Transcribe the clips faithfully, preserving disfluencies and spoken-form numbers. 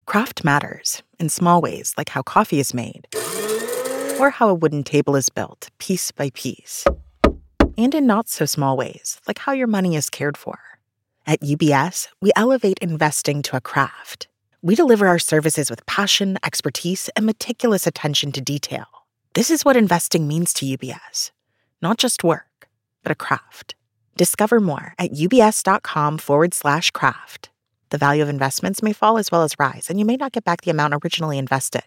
Craft matters in small ways, like how coffee is made, or how a wooden table is built, piece by piece. And in not so small ways, like how your money is cared for. At U B S, we elevate investing to a craft. We deliver our services with passion, expertise, and meticulous attention to detail. This is what investing means to U B S. Not just work, but a craft. Discover more at ubs.com forward slash craft. The value of investments may fall as well as rise, and you may not get back the amount originally invested.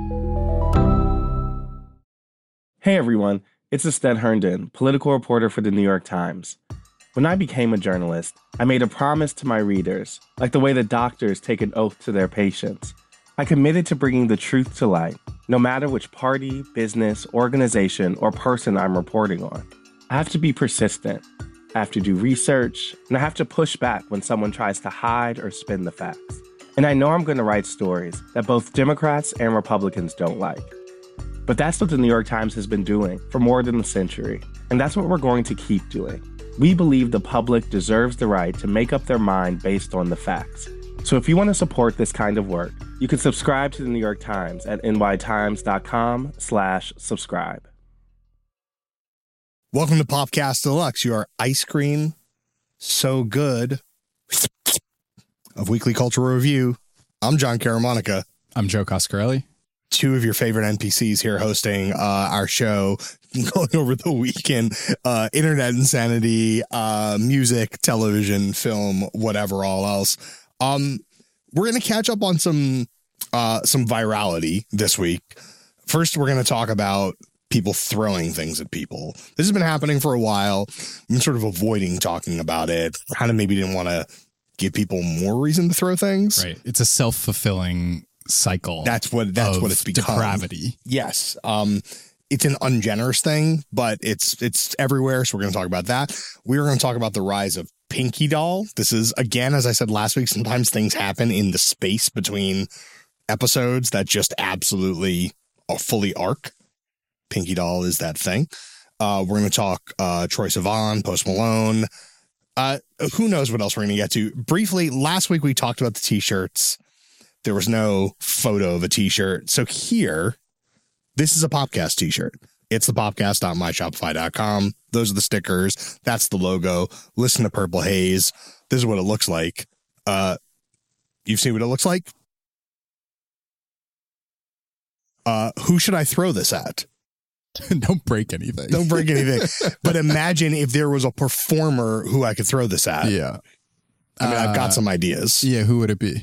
Hey everyone, it's Astead Herndon, political reporter for the New York Times. When I became a journalist, I made a promise to my readers, like the way that doctors take an oath to their patients. I committed to bringing the truth to light, no matter which party, business, organization, or person I'm reporting on. I have to be persistent. I have to do research, and I have to push back when someone tries to hide or spin the facts. And I know I'm going to write stories that both Democrats and Republicans don't like. But that's what the New York Times has been doing for more than a century, and that's what we're going to keep doing. We believe the public deserves the right to make up their mind based on the facts. So if you want to support this kind of work, you can subscribe to the New York Times at nytimes.com slash subscribe. Welcome to Popcast Deluxe, your ice cream so good of Weekly Cultural Review. I'm John Caramonica. I'm Joe Coscarelli. Two of your favorite N P Cs here hosting uh, our show, going over the weekend, uh, internet insanity, uh, music, television, film, whatever, all else. Um, we're going to catch up on some uh, some virality this week. First, we're going to talk about people throwing things at people. This has been happening for a while. I'm sort of avoiding talking about it. Kind of maybe didn't want to give people more reason to throw things. Right. It's a self-fulfilling cycle. That's what that's what it's become. Depravity. Yes. Um, it's an ungenerous thing, but it's it's everywhere. So we're going to talk about that. We're going to talk about the rise of Pinky Doll. This is, again, as I said last week, sometimes things happen in the space between episodes that just absolutely are fully arc. Pinky Doll is that thing. Uh, we're going to talk uh, Troye Sivan, Post Malone. Uh, who knows what else we're going to get to. Briefly, last week we talked about the T-shirts. There was no photo of a T-shirt. So here, this is a Popcast T-shirt. It's the popcast dot my shopify dot com. Those are the stickers. That's the logo. Listen to Purple Haze. This is what it looks like. Uh, you've seen what it looks like? Uh, who should I throw this at? Don't break anything. Don't break anything. But imagine if there was a performer who I could throw this at. Yeah. I mean, uh, I've got some ideas. Yeah, who would it be?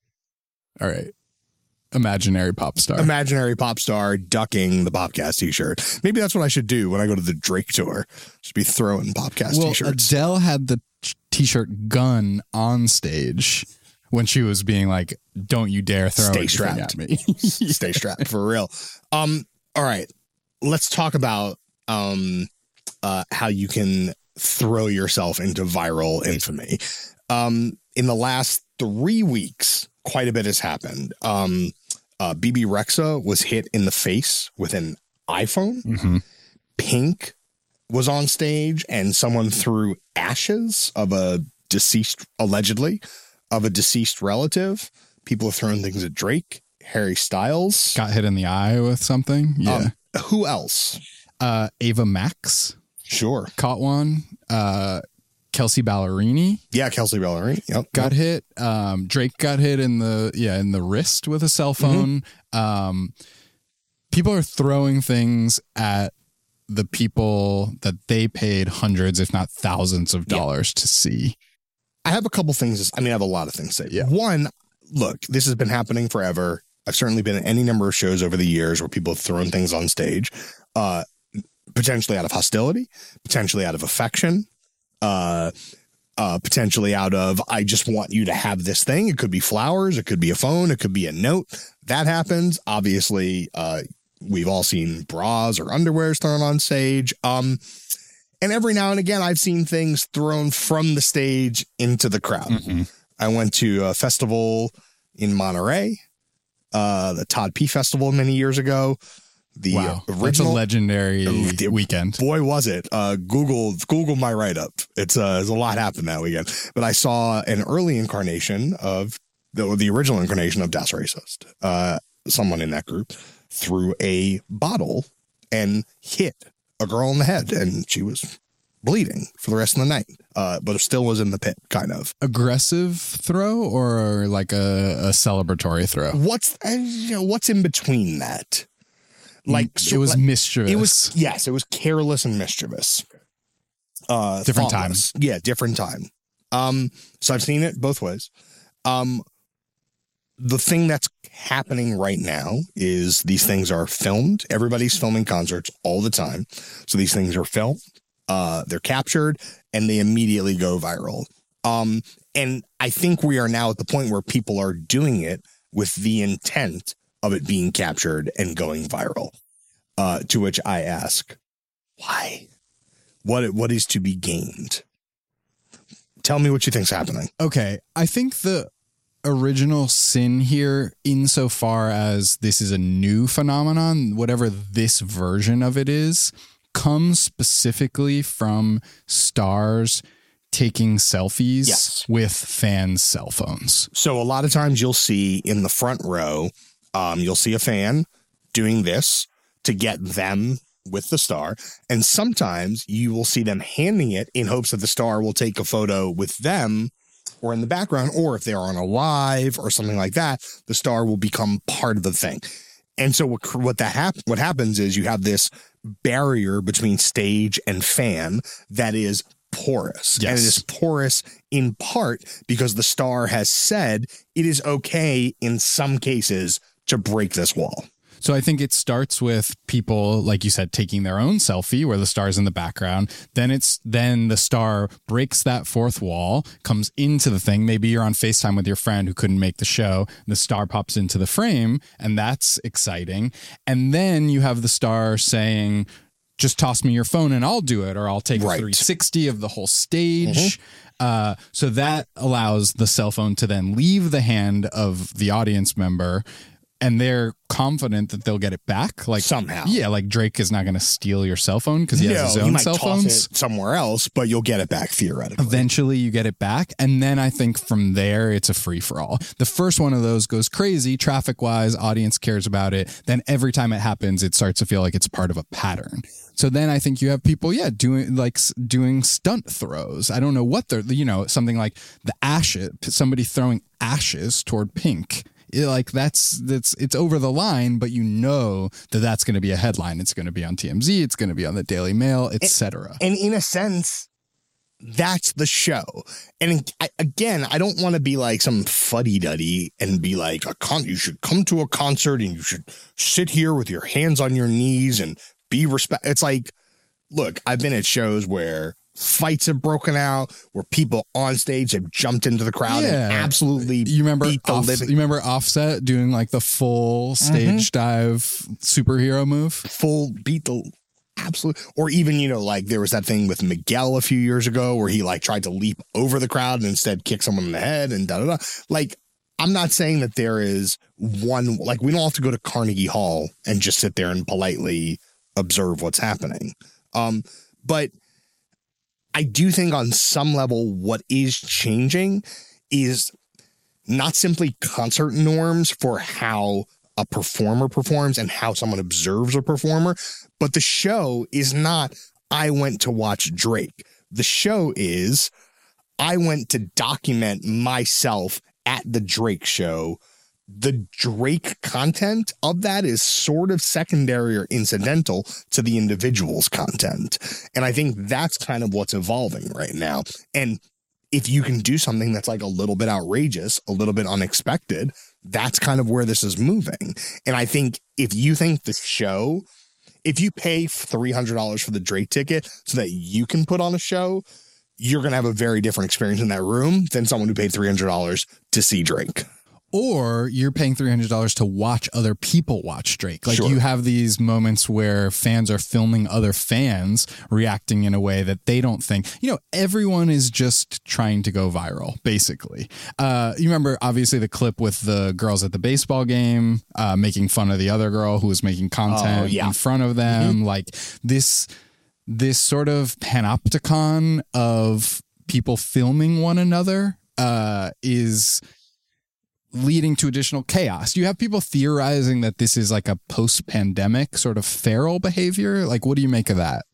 All right. Imaginary pop star. Imaginary pop star ducking the Popcast T-shirt. Maybe that's what I should do when I go to the Drake tour. Just be throwing Popcast well, T-shirts. Adele had the T-shirt gun on stage when she was being like, don't you dare throw Stay anything strapped. at me. Stay strapped, for real. Um, all right. Let's talk about um, uh, how you can throw yourself into viral infamy. Um, in the last three weeks, quite a bit has happened. Um, uh, B B Rexha was hit in the face with an iPhone. Mm-hmm. Pink was on stage and someone threw ashes of a deceased, allegedly, of a deceased relative. People have thrown things at Drake. Harry Styles got hit in the eye with something. Yeah. Um, who else? Uh, Ava Max. Sure. Caught one. Uh, Kelsey Ballerini. Yeah, Kelsey Ballerini. Yep. Got hit. Um, Drake got hit in the yeah in the wrist with a cell phone. Mm-hmm. Um, people are throwing things at the people that they paid hundreds, if not thousands, of dollars yeah. to see. I have a couple things. I mean, I have a lot of things to say. Yeah. One, look, this has been happening forever. I've certainly been at any number of shows over the years where people have thrown things on stage, uh, potentially out of hostility, potentially out of affection, uh, uh, potentially out of, I just want you to have this thing. It could be flowers. It could be a phone. It could be a note. That happens. Obviously, uh, we've all seen bras or underwears thrown on stage. Um, and every now and again, I've seen things thrown from the stage into the crowd. Mm-hmm. I went to a festival in Monterey. Uh, the Todd P Festival many years ago. The wow, original that's a legendary uh, weekend. Boy, was it! Uh, Google Google my write up. It's uh, there's a lot happened that weekend. But I saw an early incarnation of the, the original incarnation of Das Racist. Uh, someone in that group threw a bottle and hit a girl in the head, and she was bleeding for the rest of the night, uh, but it still was in the pit, kind of. Aggressive throw or like a, a celebratory throw? What's uh, you know, what's in between that? Like it was like, mischievous. It was yes, it was careless and mischievous. Uh, different thoughtless. time. Yeah, different time. Um, so I've seen it both ways. Um, the thing that's happening right now is these things are filmed. Everybody's filming concerts all the time, so these things are filmed. Uh, they're captured and they immediately go viral. Um, and I think we are now at the point where people are doing it with the intent of it being captured and going viral. Uh, to which I ask, why? What what is to be gained? Tell me what you think's happening. Okay, I think the original sin here, insofar as this is a new phenomenon, whatever this version of it is, comes specifically from stars taking selfies yes. with fans' cell phones. So a lot of times you'll see in the front row, um, you'll see a fan doing this to get them with the star. And sometimes you will see them handing it in hopes that the star will take a photo with them or in the background, or if they're on a live or something like that, the star will become part of the thing. And so what, what that hap- what happens is you have this barrier between stage and fan that is porous. Yes. And it is porous in part because the star has said it is okay in some cases to break this wall. So I think it starts with people, like you said, taking their own selfie where the star's in the background. Then it's then the star breaks that fourth wall, comes into the thing. Maybe you're on FaceTime with your friend who couldn't make the show. The star pops into the frame, and that's exciting. And then you have the star saying, just toss me your phone and I'll do it, or I'll take right. a three sixty of the whole stage. Mm-hmm. Uh, so that allows the cell phone to then leave the hand of the audience member, and they're confident that they'll get it back, like somehow. Yeah, like Drake is not going to steal your cell phone because he no, has his he own might cell toss phones. It somewhere else, but you'll get it back theoretically. Eventually, you get it back, and then I think from there it's a free for all. The first one of those goes crazy, traffic wise. Audience cares about it. Then every time it happens, it starts to feel like it's part of a pattern. So then I think you have people, yeah, doing like doing stunt throws. I don't know what they're, you know, something like the ashes, somebody throwing ashes toward Pink. It, like that's that's it's over the line, but you know that that's going to be a headline. It's going to be on T M Z. It's going to be on the Daily Mail, et cetera. And, and in a sense, that's the show. And I, again, I don't want to be like some fuddy-duddy and be like, a con- you should come to a concert and you should sit here with your hands on your knees and be respect. It's like, look, I've been at shows where fights have broken out, where people on stage have jumped into the crowd yeah. and absolutely you remember beat the off, living. You remember Offset doing like the full stage mm-hmm. dive superhero move? Full beat the absolute, or even, you know, like there was that thing with Miguel a few years ago where he like tried to leap over the crowd and instead kick someone in the head and da da da. Like, I'm not saying that there is one, like we don't have to go to Carnegie Hall and just sit there and politely observe what's happening. Um, but I do think on some level, what is changing is not simply concert norms for how a performer performs and how someone observes a performer, but the show is not, I went to watch Drake. The show is, I went to document myself at the Drake show. The Drake content of that is sort of secondary or incidental to the individual's content. And I think that's kind of what's evolving right now. And if you can do something that's like a little bit outrageous, a little bit unexpected, that's kind of where this is moving. And I think if you think the show, if you pay three hundred dollars for the Drake ticket so that you can put on a show, you're going to have a very different experience in that room than someone who paid three hundred dollars to see Drake. Or you're paying three hundred dollars to watch other people watch Drake. Like sure. You have these moments where fans are filming other fans reacting in a way that they don't think, you know, everyone is just trying to go viral, basically. Uh, you remember, obviously, the clip with the girls at the baseball game uh, making fun of the other girl who was making content oh, yeah. in front of them. Mm-hmm. Like this, this sort of panopticon of people filming one another uh, is... leading to additional chaos. You have people theorizing that this is like a post-pandemic sort of feral behavior. Like, what do you make of that?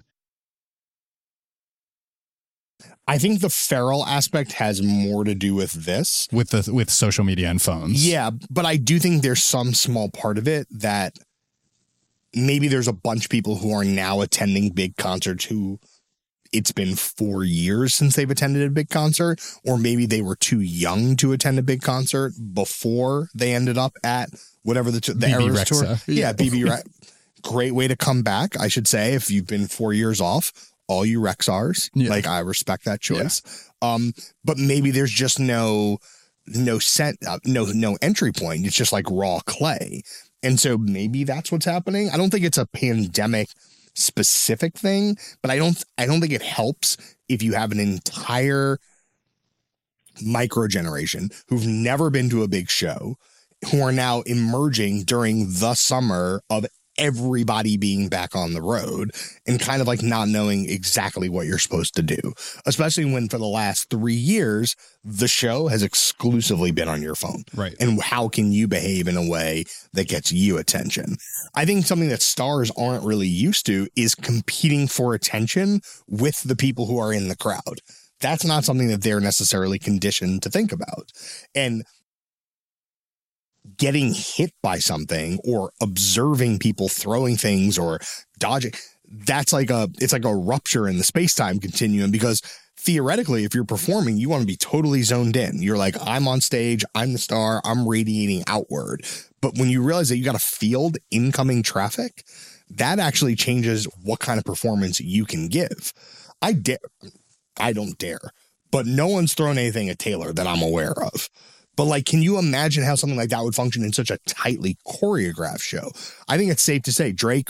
I think the feral aspect has more to do with this. With the with social media and phones. Yeah, but I do think there's some small part of it that maybe there's a bunch of people who are now attending big concerts who it's been four years since they've attended a big concert, or maybe they were too young to attend a big concert before they ended up at whatever the, t- the Eras tour. Rexa. Yeah, Yeah. B B Rexa. Great way to come back, I should say, if you've been four years off. All you Rexars, Yeah. like I respect that choice. Um, but maybe there's just no, no set, uh, no, no entry point. It's just like raw clay. And so maybe that's what's happening. I don't think it's a pandemic specific thing, but I don't, I don't think it helps if you have an entire micro generation who've never been to a big show, who are now emerging during the summer of everybody being back on the road and kind of like not knowing exactly what you're supposed to do, especially when for the last three years, the show has exclusively been on your phone. Right. And how can you behave in a way that gets you attention? I think something that stars aren't really used to is competing for attention with the people who are in the crowd. That's not something that they're necessarily conditioned to think about. And getting hit by something or observing people throwing things or dodging, that's like a, it's like a rupture in the space-time continuum, because theoretically, if you're performing, you want to be totally zoned in. You're like, I'm on stage, I'm the star, I'm radiating outward. But when you realize that you got to field incoming traffic, that actually changes what kind of performance you can give. I dare, I don't dare, but no one's thrown anything at Taylor that I'm aware of. But like, can you imagine how something like that would function in such a tightly choreographed show? I think it's safe to say Drake,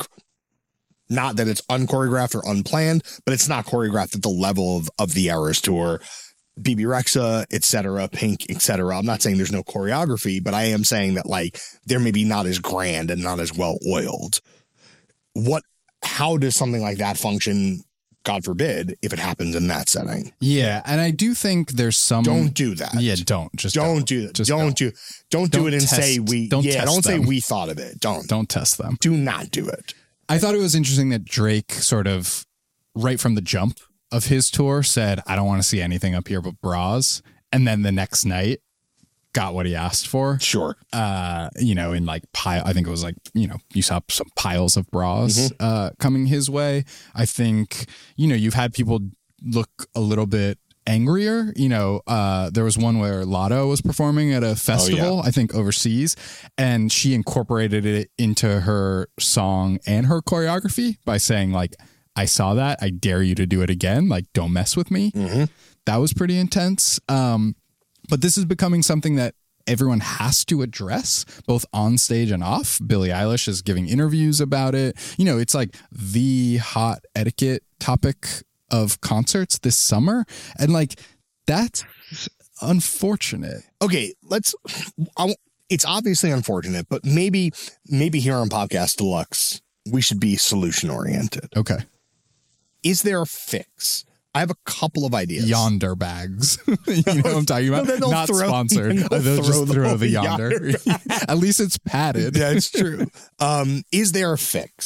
not that it's unchoreographed or unplanned, but it's not choreographed at the level of, of the Eras tour, B B Rexa, et cetera, Pink, et cetera. I'm not saying there's no choreography, but I am saying that like they're maybe not as grand and not as well oiled. What, how does something like that function, God forbid, if it happens in that setting? Yeah, and I do think there's some. Don't do that. Yeah, don't just don't, don't do that. Just don't, don't. do. Don't do Don't it and test- say we. don't yeah, test don't say them. we thought of it. Don't. Don't test them. Do not do it. I thought it was interesting that Drake sort of right from the jump of his tour said, "I don't want to see anything up here but bras," and then the next night got what he asked for. Sure. Uh, you know, in like pile, I think it was like, you know, you saw some piles of bras Mm-hmm. uh, coming his way. I think, you know, you've had people look a little bit angrier. You know, uh, there was one where Lotto was performing at a festival, I think overseas, and she incorporated it into her song and her choreography by saying like, I saw that, I dare you to do it again. Like, don't mess with me. Mm-hmm. That was pretty intense. Um, but this is becoming something that everyone has to address, both on stage and off. Billie Eilish is giving interviews about it. You know, it's like the hot etiquette topic of concerts this summer. And like, that's unfortunate. Okay, let's. I, it's obviously unfortunate, but maybe, maybe here on Podcast Deluxe, we should be solution oriented. Okay. Is there a fix? I have a couple of ideas. Yonder bags. You know what I'm talking about? No, then they'll Not throw- sponsored. then they'll They'll, just throw the throw whole the yonder. Yonder At least it's padded. That's true. Um, is there a fix?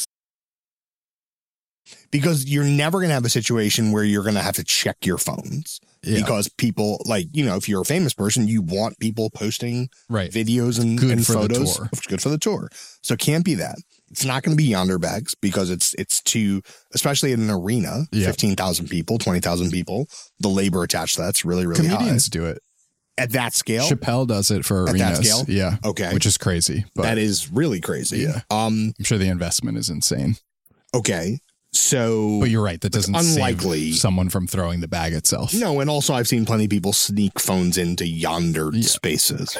Because you're never going to have a situation where you're going to have to check your phones. Yeah. Because people, like, you know, if you're a famous person, you want people posting Right. videos and, Good and for the photos. tour. It's good for the tour. So it can't be that. It's not going to be yonder bags because it's it's too, especially in an arena, Yeah. fifteen thousand people, twenty thousand people. The labor attached to that's really, really Comedians high. do it. At that scale, Chappelle does it for At arenas. that scale? Yeah. Okay. Which is crazy. But that is really crazy. Yeah. Um. I'm sure the investment is insane. Okay. So. But you're right. That doesn't unlikely. save someone from throwing the bag itself. No, and also I've seen plenty of people sneak phones into yonder Yeah. spaces.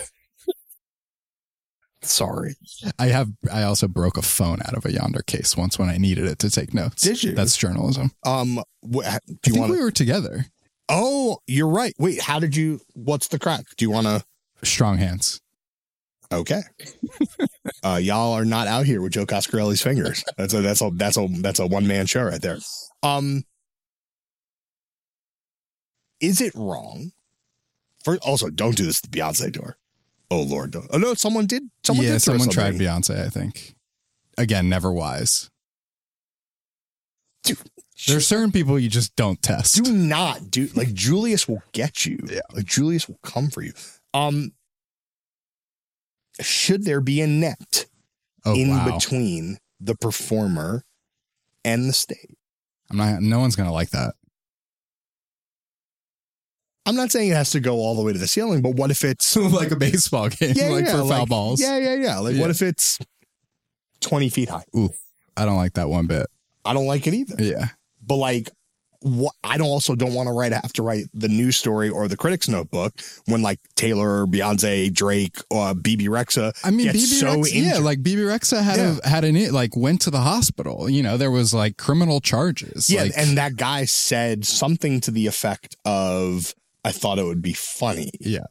Sorry. I have. I also broke a phone out of a yonder case once when I needed it to take notes. Did you? That's journalism. Um. Wh- do I you think want? we were together. Oh, you're right. Wait. How did you? What's the crack? Do you want to? Strong hands. Okay. uh, y'all are not out here with Joe Coscarelli's fingers. That's a that's a that's a that's a one man show right there. Um. Is it wrong? For also, don't do this to the Beyonce tour. Oh, Lord. Oh, no, someone did. Someone yeah, did throw someone tried somebody. Beyonce, I think. Again, never wise. Dude, There are certain people you just don't test. do not do like Julius will get you. Yeah. Like Julius will come for you. Um, should there be a net oh, in wow. between the performer and the stage? I'm not. No one's gonna like that. I'm not saying it has to go all the way to the ceiling, but what if it's Like a baseball game, yeah, like yeah, for foul like, balls. Yeah, yeah, yeah. Like Yeah. what if it's twenty feet high? Ooh, I don't like that one bit. I don't like it either. Yeah. But like, what I don't also don't want to write have to write the news story or the critics notebook when like Taylor, Beyonce, Drake, or B B Rexa. I mean, gets B B so Rexa, yeah, injured. like B B Rexa had Yeah. a had an it like went to the hospital. You know, there was like criminal charges. Yeah, like, and that guy said something to the effect of, "I thought it would be funny." yeah.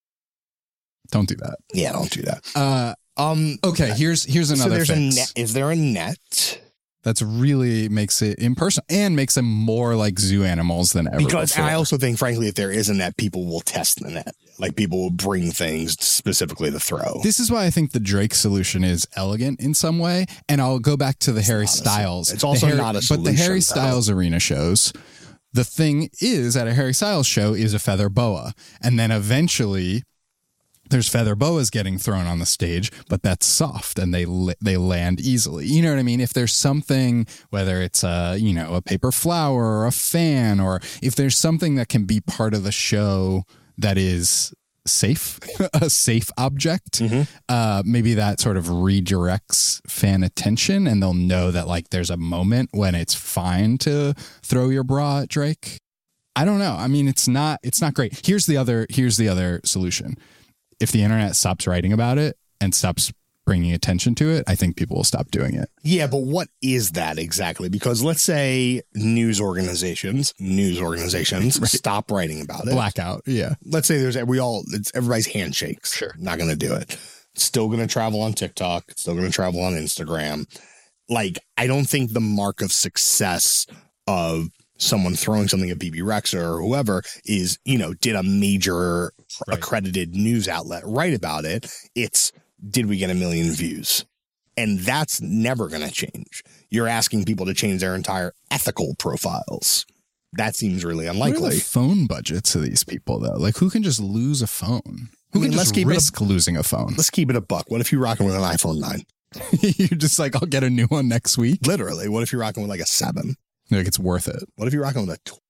Don't do that. Yeah, don't do that. Uh, Um, okay. Here's here's so another there's fix. a net. Is there a net? That's really makes it impersonal and makes them more like zoo animals than ever. Because before. I also think, frankly, if there is a net, people will test the net. Like people will bring things specifically to throw. This is why I think the Drake solution is elegant in some way. And I'll go back to the Harry not a Styles. sol- it's also The Harry- not a But the Harry solution, though. Styles arena shows, the thing is at a Harry Styles show is a feather boa. And then eventually there's feather boas getting thrown on the stage, but that's soft and they li- they land easily. You know what I mean? If there's something, whether it's a, you know, a paper flower or a fan, or if there's something that can be part of the show that is safe, a safe object, Mm-hmm. uh, maybe that sort of redirects fan attention and they'll know that like there's a moment when it's fine to throw your bra at Drake. I don't know. I mean, it's not, it's not great. Here's the other, here's the other solution. If the internet stops writing about it and stops bringing attention to it, I think people will stop doing it. Yeah, but what is that exactly? Because let's say news organizations, news organizations Right. stop writing about it. Blackout. Yeah. Let's say there's we all it's everybody's handshakes. Sure. Not going to do it. It's still going to travel on TikTok. It's still going to travel on Instagram. Like I don't think the mark of success of someone throwing something at B B Rexa or whoever is, you know, did a major Right. accredited news outlet write about it? It's did we get a million views? And that's never going to change. You're asking people to change their entire ethical profiles. That seems really What are unlikely. the phone budgets of these people though? Like who can just lose a phone? Who I mean, can let's just keep it a- risk losing a phone? Let's keep it a buck. What if you're rocking with an iPhone nine? You're just like, I'll get a new one next week. Literally. What if you're rocking with like a seven? Like it's worth it. What if you're rocking with a tw-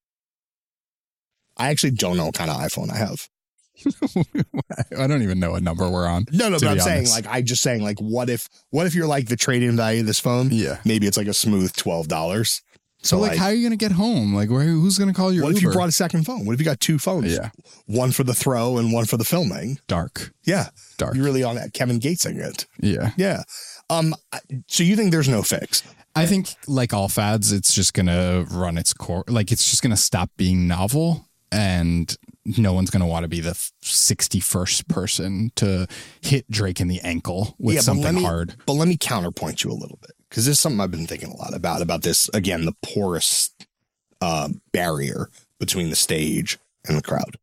I actually don't know what kind of iPhone I have. I don't even know what number we're on. No, no, to but I'm be saying honest. like I just saying like what if what if you're like the trade-in value of this phone? Yeah. Maybe it's like a smooth twelve dollars. So So like, like, how are you gonna get home? Like, where? Who's gonna call your what if Uber? you brought a second phone? What if you got two phones? Yeah, One for the throw and one for the filming. dark, Yeah. dark. You're really on that Kevin Gatesing it. Yeah, Yeah. Um I- so you think there's no fix? I think like all fads, it's just gonna run its core. Like it's just gonna stop being novel, and no one's gonna want to be the sixty-first person to hit Drake in the ankle with Yeah, but something let me- hard. But let me counterpoint you a little bit because this is something I've been thinking a lot about, about this, again, the porous uh, barrier between the stage and the crowd.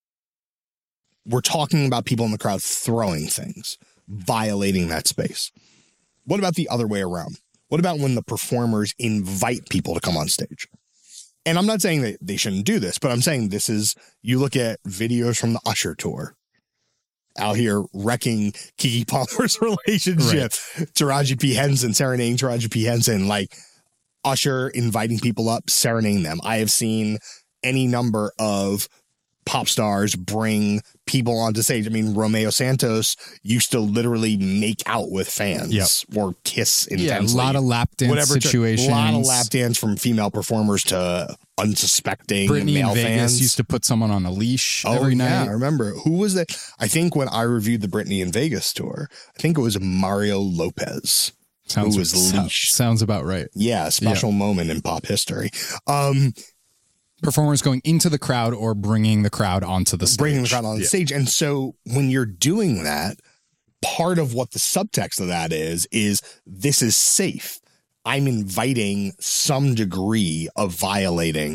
We're talking about people in the crowd throwing things, violating that space. What about the other way around? What about when the performers invite people to come on stage? And I'm not saying that they shouldn't do this, but I'm saying this is, you look at videos from the Usher tour, out here wrecking Keke Palmer's relationship, Taraji P. Henson, serenading Taraji P. Henson, like Usher inviting people up, serenading them. I have seen any number of pop stars bring people onto stage. I mean, Romeo Santos used to literally make out with fans Yep. or kiss Yeah, a intensely. lot of lap dance Whatever to- situations. A lot of lap dance from female performers to unsuspecting Brittany male in Vegas fans. used to put someone on a leash Oh, every yeah, night. I remember. Who was that? I think when I reviewed the Britney in Vegas tour, I think it was Mario Lopez. Sounds, who was so- leashed. sounds about right. Yeah, a special moment in pop history. Um, Performers going into the crowd or bringing the crowd onto the stage. bringing the crowd on Yeah. stage. And so when you're doing that, part of what the subtext of that is, is this is safe. I'm inviting some degree of violating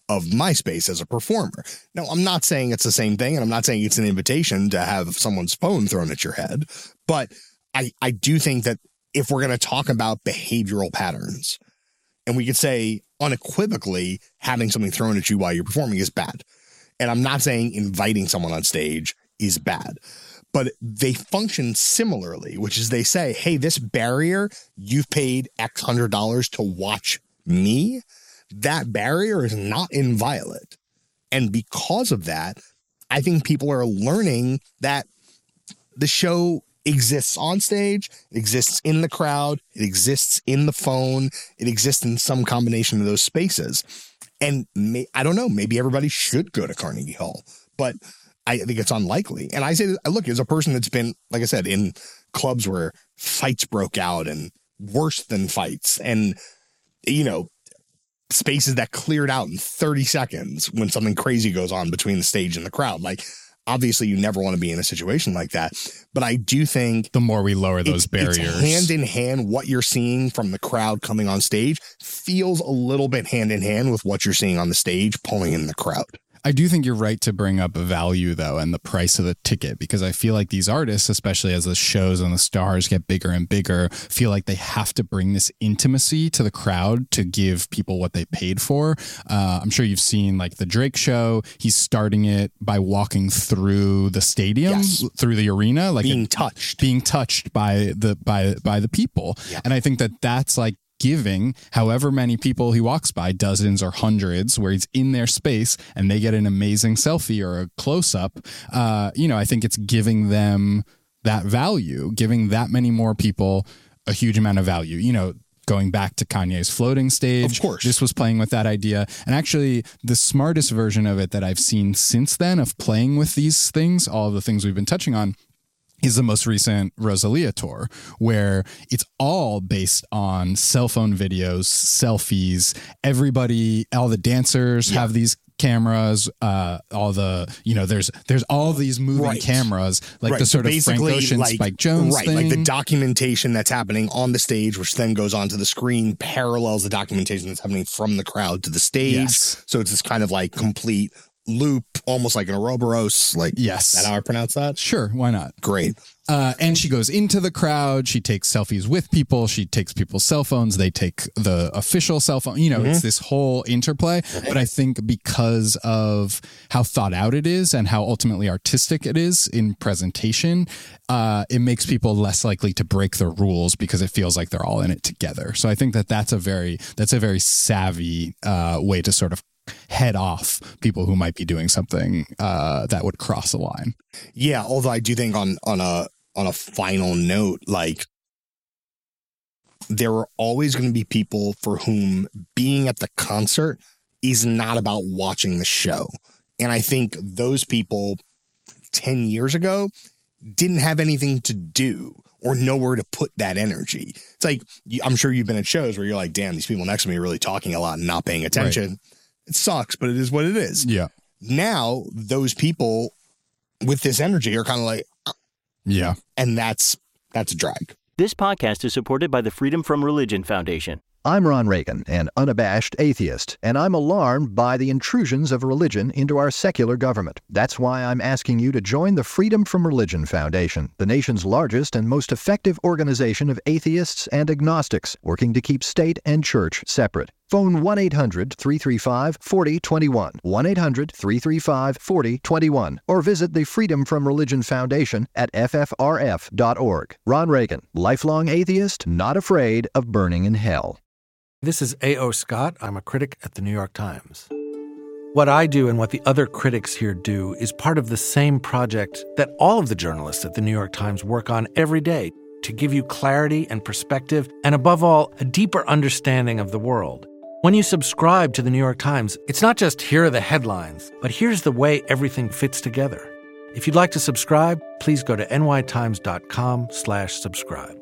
of MySpace as a performer. Now, I'm not saying it's the same thing, and I'm not saying it's an invitation to have someone's phone thrown at your head, but I, I do think that if we're going to talk about behavioral patterns, and we could say unequivocally having something thrown at you while you're performing is bad. And I'm not saying inviting someone on stage is bad, but they function similarly, which is they say, hey, this barrier, you've paid X hundred dollars to watch me. That barrier is not inviolate. And because of that, I think people are learning that the show exists on stage, it exists in the crowd, it exists in the phone, it exists in some combination of those spaces. And may, I don't know, maybe everybody should go to Carnegie Hall, but I think it's unlikely. And I say, look, as a person that's been, like I said, in clubs where fights broke out and worse than fights and, you know, spaces that cleared out in thirty seconds when something crazy goes on between the stage and the crowd. Like, obviously, you never want to be in a situation like that. But I do think the more we lower those it's, barriers, it's hand in hand, what you're seeing from the crowd coming on stage feels a little bit hand in hand with what you're seeing on the stage pulling in the crowd. I do think you're right to bring up value, though, and the price of the ticket, because I feel like these artists, especially as the shows and the stars get bigger and bigger, feel like they have to bring this intimacy to the crowd to give people what they paid for. Uh, I'm sure you've seen like the Drake show. He's starting it by walking through the stadium, yes. through the arena, like being it, touched, being touched by the by by the people. Yeah. And I think that that's like giving however many people he walks by, dozens or hundreds, where he's in their space and they get an amazing selfie or a close-up. Uh, you know, I think it's giving them that value, giving that many more people a huge amount of value. You know, going back to Kanye's floating stage, of course, this was playing with that idea. And actually, the smartest version of it that I've seen since then of playing with these things, all of the things we've been touching on, is the most recent Rosalia tour, where it's all based on cell phone videos, selfies. Everybody, all the dancers yeah. have these cameras, uh, all the, you know, there's there's all these moving right. cameras, like right. the sort so of Frank Ocean, like, Spike Jones right, thing. Like the documentation that's happening on the stage, which then goes onto the screen, parallels the documentation that's happening from the crowd to the stage. Yes. So it's this kind of like complete loop, almost like an Ouroboros. Like, yes. Is that how I pronounce that? Sure, why not? Great. Uh, and she goes into the crowd. She takes selfies with people. She takes people's cell phones. They take the official cell phone. You know, mm-hmm. it's this whole interplay. But I think because of how thought out it is and how ultimately artistic it is in presentation, uh, it makes people less likely to break the rules because it feels like they're all in it together. So I think that that's a very that's a very savvy uh, way to sort of head off people who might be doing something uh, that would cross a line. Yeah, although I do think on on a on a final note, like there are always going to be people for whom being at the concert is not about watching the show. And I think those people ten years ago didn't have anything to do or nowhere to put that energy. It's like, I'm sure you've been at shows where you're like, damn, these people next to me are really talking a lot and not paying attention. Right. It sucks, but it is what it is. Yeah. Now, those people with this energy are kind of like, uh, yeah. And that's that's a drag. This podcast is supported by the Freedom From Religion Foundation. I'm Ron Reagan, an unabashed atheist, and I'm alarmed by the intrusions of religion into our secular government. That's why I'm asking you to join the Freedom From Religion Foundation, the nation's largest and most effective organization of atheists and agnostics, working to keep state and church separate. Phone one eight hundred, three three five, four zero two one, one eight hundred, three three five, four zero two one, or visit the Freedom From Religion Foundation at f f r f dot org. Ron Reagan, lifelong atheist, not afraid of burning in hell. This is A O. Scott. I'm a critic at the New York Times. What I do and what the other critics here do is part of the same project that all of the journalists at the New York Times work on every day to give you clarity and perspective and, above all, a deeper understanding of the world. When you subscribe to the New York Times, it's not just here are the headlines, but here's the way everything fits together. If you'd like to subscribe, please go to n y times dot com slash subscribe.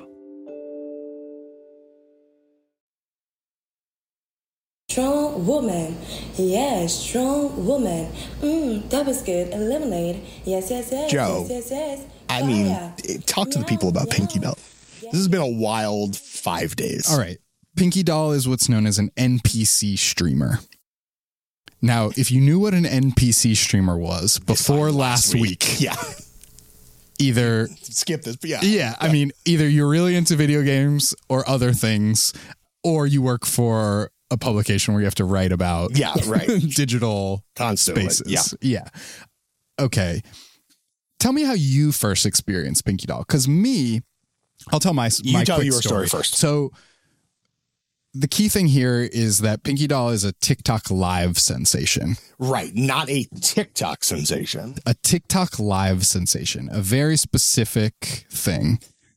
Strong woman. Yes, strong woman. Mm, that was good. Lemonade. Yes, yes, yes. Joe, yes, yes, yes. I mean, talk to the people about Pinky Doll. This has been a wild five days. All right. Pinky Doll is what's known as an N P C streamer. Now, if you knew what an N P C streamer was before last, last week, week, yeah, either skip this, but yeah, yeah, yeah, I mean, either you're really into video games or other things, or you work for a publication where you have to write about yeah, right. digital Constantly. spaces. Yeah. Yeah. Okay. Tell me how you first experienced Pinky Doll. Because me, I'll tell my, you my tell quick your story. story first. So the key thing here is that Pinky Doll is a TikTok live sensation. Right. Not a TikTok sensation. A TikTok live sensation. A very specific thing.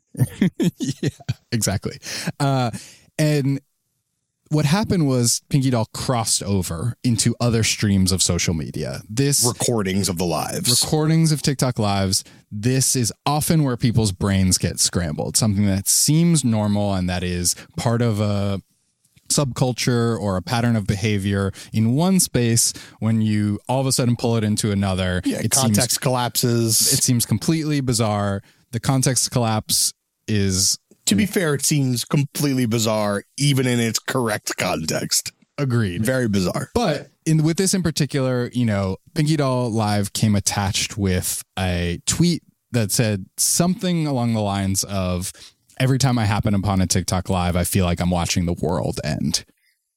Yeah, exactly. Uh, and what happened was Pinky Doll crossed over into other streams of social media. This recordings of the lives. Recordings of TikTok lives. This is often where people's brains get scrambled. Something that seems normal and that is part of a subculture or a pattern of behavior in one space. When you all of a sudden pull it into another, yeah, it context seems, collapses. It seems completely bizarre. The context collapse is... To be fair, it seems completely bizarre, even in its correct context. Agreed. Very bizarre. But in with this in particular, you know, Pinky Doll Live came attached with a tweet that said something along the lines of, every time I happen upon a TikTok Live, I feel like I'm watching the world end.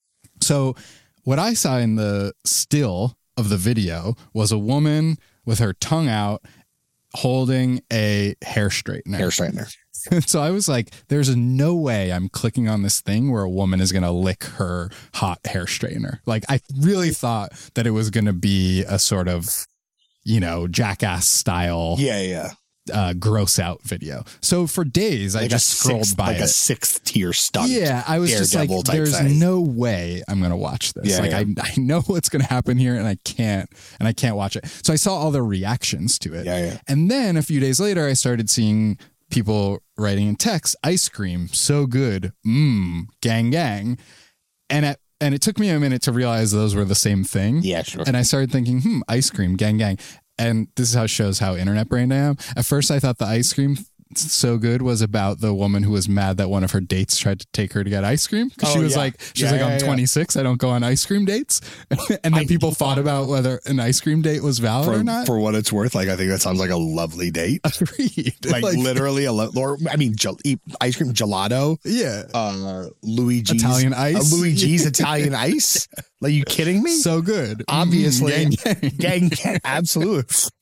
So what I saw in the still of the video was a woman with her tongue out holding a hair straightener. Hair straightener. So I was like, there's no way I'm clicking on this thing where a woman is going to lick her hot hair straightener. Like, I really thought that it was going to be a sort of, you know, Jackass style. Yeah, yeah. Uh, gross out video. So for days, like I just scrolled sixth, by like it. a sixth tier stunt. Yeah, I was just like, there's thing. no way I'm going to watch this. Yeah, like yeah. I, I know what's going to happen here, and I can't, and I can't watch it. So I saw all the reactions to it. Yeah, yeah. And then a few days later, I started seeing people writing in text, ice cream, so good, mmm, gang, gang, and at and it took me a minute to realize those were the same thing. Yeah, sure. And I started thinking, hmm, ice cream, gang, gang. And this is how it shows how internet brained I am. At first, I thought the ice cream so good was about the woman who was mad that one of her dates tried to take her to get ice cream. Because Oh, she was yeah. like, she's Yeah, like, yeah, I'm yeah. twenty-six. I don't go on ice cream dates. And then I- people thought about whether an ice cream date was valid For, or not. for what it's worth, like I think that sounds like a lovely date. Agreed. Like, literally a lo- or I mean gel- eat ice cream gelato. Yeah. Uh, Luigi's Italian ice. Uh, Luigi's Italian ice. Like, you kidding me? So good. Obviously, Mm, gang, gang. gang, gang, absolutely.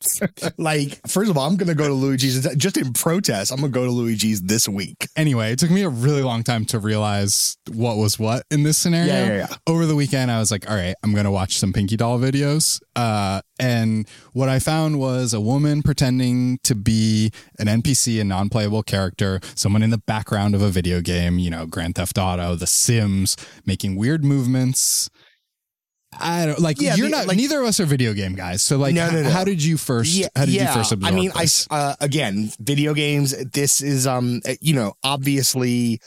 Like, first of all, I'm gonna go to Luigi's just in protest. I'm gonna go to Luigi's this week. Anyway, it took me a really long time to realize what was what in this scenario. Yeah, yeah, yeah. Over the weekend, I was like, all right, I'm going to watch some Pinky Doll videos. Uh, and what I found was a woman pretending to be an N P C, a non-playable character, someone in the background of a video game, you know, Grand Theft Auto, The Sims, making weird movements. I don't like Yeah, you're the- not like- neither of us are video game guys. So like No, no, no. how did you first Yeah, how did yeah. you first absorb I mean, this? I uh, again, video games. This is um, you know, obviously,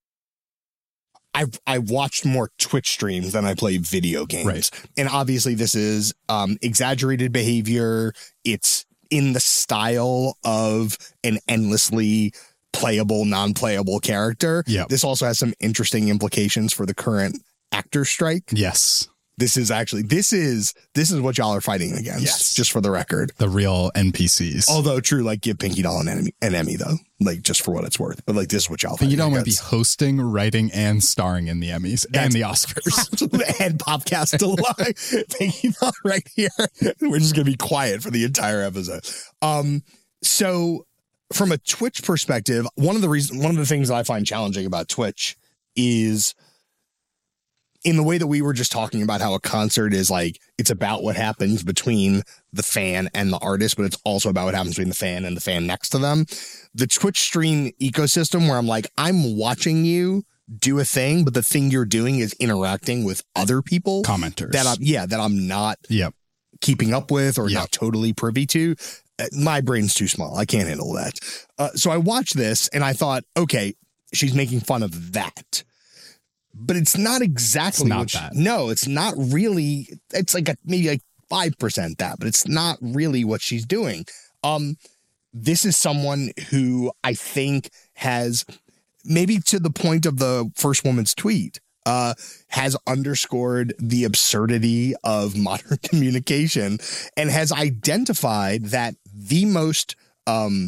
I I watched more Twitch streams than I play video games, Right. and obviously, this is um exaggerated behavior. It's in the style of an endlessly playable, non-playable character. Yep. This also has some interesting implications for the current actor strike. Yes. This is actually this is this is what y'all are fighting against. Yes. Just for the record. The real N P Cs. Although true, like give Pinky Doll an Emmy, an Emmy though, like just for what it's worth. But like this is what y'all. Pinky Doll fighting might be against. hosting, writing, and starring in the Emmys and the Oscars. and Popcast Delight. Pinky Doll right here. We're just gonna be quiet for the entire episode. Um, so from a Twitch perspective, one of the reasons, one of the things that I find challenging about Twitch is, in the way that we were just talking about how a concert is like, it's about what happens between the fan and the artist, but it's also about what happens between the fan and the fan next to them. The Twitch stream ecosystem where I'm like, I'm watching you do a thing, but the thing you're doing is interacting with other people. Commenters. That I'm, yeah, that I'm not Yep. keeping up with or Yep. not totally privy to. Uh, My brain's too small. I can't handle that. Uh, so I watched this and I thought, okay, she's making fun of that. But it's not exactly It's not what she- that. no, it's not really. It's like a, maybe like five percent that, but it's not really what she's doing. Um, this is someone who I think has, maybe to the point of the first woman's tweet, uh, has underscored the absurdity of modern communication and has identified that the most um,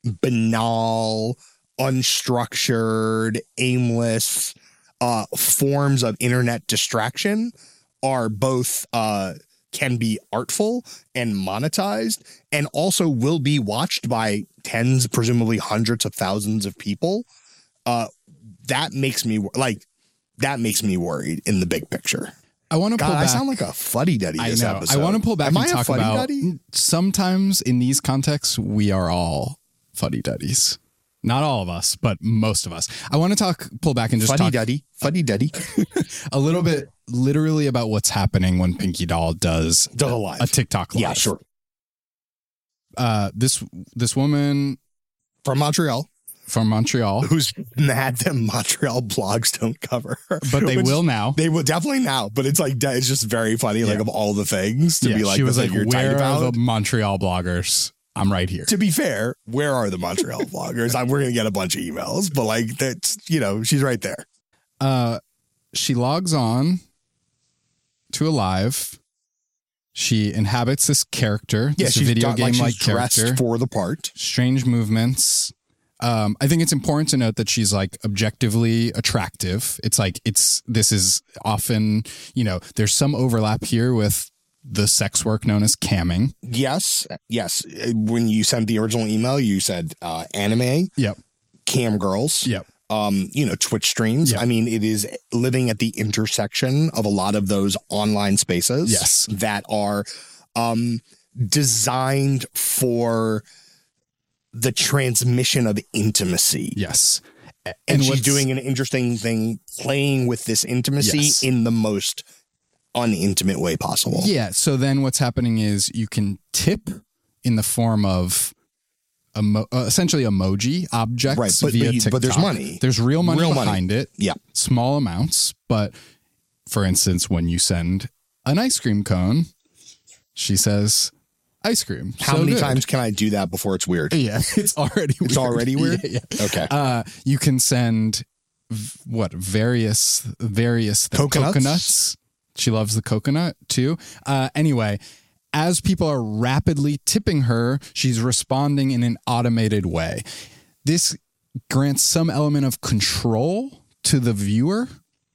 banal, unstructured, aimless uh, forms of internet distraction are both uh, can be artful and monetized, and also will be watched by tens, presumably hundreds of thousands of people. Uh, that makes me like that makes me worried in the big picture. I want to pull God, back. I sound like a fuddy-duddy I this know. episode. I want to pull back Am and I a talk about fuddy-duddy? sometimes in these contexts, we are all fuddy-duddies. Not all of us, but most of us. I want to talk, pull back and just talk Fuddy-duddy, fuddy-duddy. a little bit literally about what's happening when Pinky Doll does Does a live. a TikTok live. Yeah, sure. Uh, this this woman From Montreal, from Montreal, who's mad that Montreal blogs don't cover her. but they Which- will now. They will definitely now, but it's like it's just very funny. Like Yeah. of all the things to Yeah, be like, she the was thing like, you're tight "Where about. are the Montreal bloggers? I'm right here." To be fair, where are the Montreal bloggers? I'm, we're gonna get a bunch of emails, but like that's you know she's right there. Uh, she logs on to a live. She inhabits this character, Yeah, this she's video done- game like like she's dressed character. for the part. Strange movements. Um, I think it's important to note that she's like objectively attractive. It's like it's this is often, you know, there's some overlap here with the sex work known as camming. Yes, yes. When you sent the original email, you said uh, anime, Yep. cam girls, Yep. um, you know, Twitch streams. Yeah. I mean, it is living at the intersection of a lot of those online spaces Yes. that are um, designed for the transmission of intimacy. Yes. A- And, she's what's- doing an interesting thing, playing with this intimacy Yes. in the most unintimate way possible. Yeah. So then what's happening is you can tip in the form of emo- uh, essentially emoji objects Right, but- via but you- TikTok. but there's money. There's real money Real money. behind it. Yeah. Small amounts. But for instance, when you send an ice cream cone, she says ice cream. How So many good. times can I do that before it's weird? Yeah, it's already weird. It's already weird? Yeah, yeah. Okay. Uh, you can send v- what various various th- Coconuts? coconuts. She loves the coconut too. Uh, anyway, as people are rapidly tipping her, she's responding in an automated way. This grants some element of control to the viewer.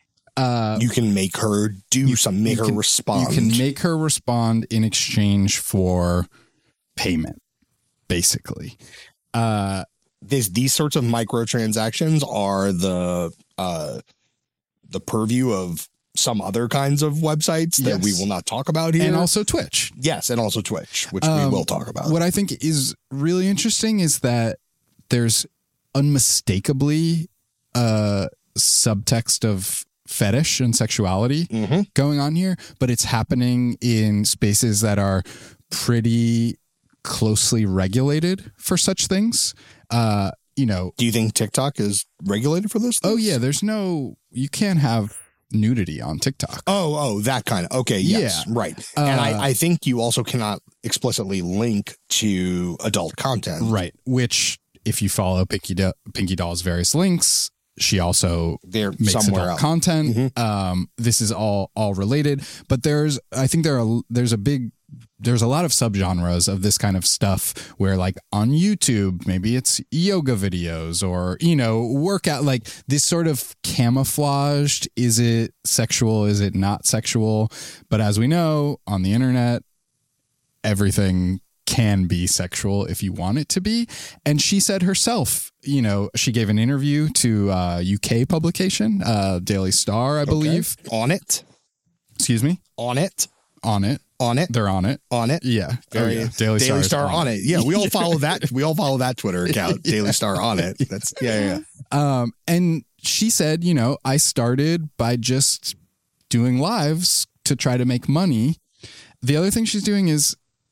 Uh, you can make her do some, make you her can- respond. You can make her respond in exchange for payment, basically. Uh, this, these sorts of microtransactions are the uh, the purview of some other kinds of websites that Yes. we will not talk about here. and also Twitch. yes, and also Twitch, which we Um, will talk about. What I think is really interesting is that there's unmistakably a subtext of fetish and sexuality Mhm. going on here, but it's happening in spaces that are pretty closely regulated for such things. Uh, you know, Do you think TikTok is regulated for this? oh yeah, there's no, you can't have nudity on TikTok. Oh, oh, that kind of. Okay, yes, Yeah. right. and Uh, I, I think you also cannot explicitly link to adult content. Right. Which, if you follow Pinky, Do- Pinky Doll's various links, she also They're makes somewhere adult else. content. Um, this is all all related, but there's I think there are there's a big there's a lot of subgenres of this kind of stuff where, like, on YouTube, maybe it's yoga videos or, you know, workout, like this sort of camouflaged. Is it sexual? Is it not sexual? But as we know, on the internet, everything can be sexual if you want it to be. And she said herself, you know, she gave an interview to a U K publication, uh, Daily Star, I believe. On it, Excuse me? on it, On it. on it, They're on it. on it. Yeah. Very Oh, yeah. Daily, Daily is Star on it. Yeah, we all follow that. We all follow that Twitter account, Daily Star on it. That's yeah, yeah. yeah. Um, and she said, you know, I started by just doing lives to try to make money. The other thing she's doing is,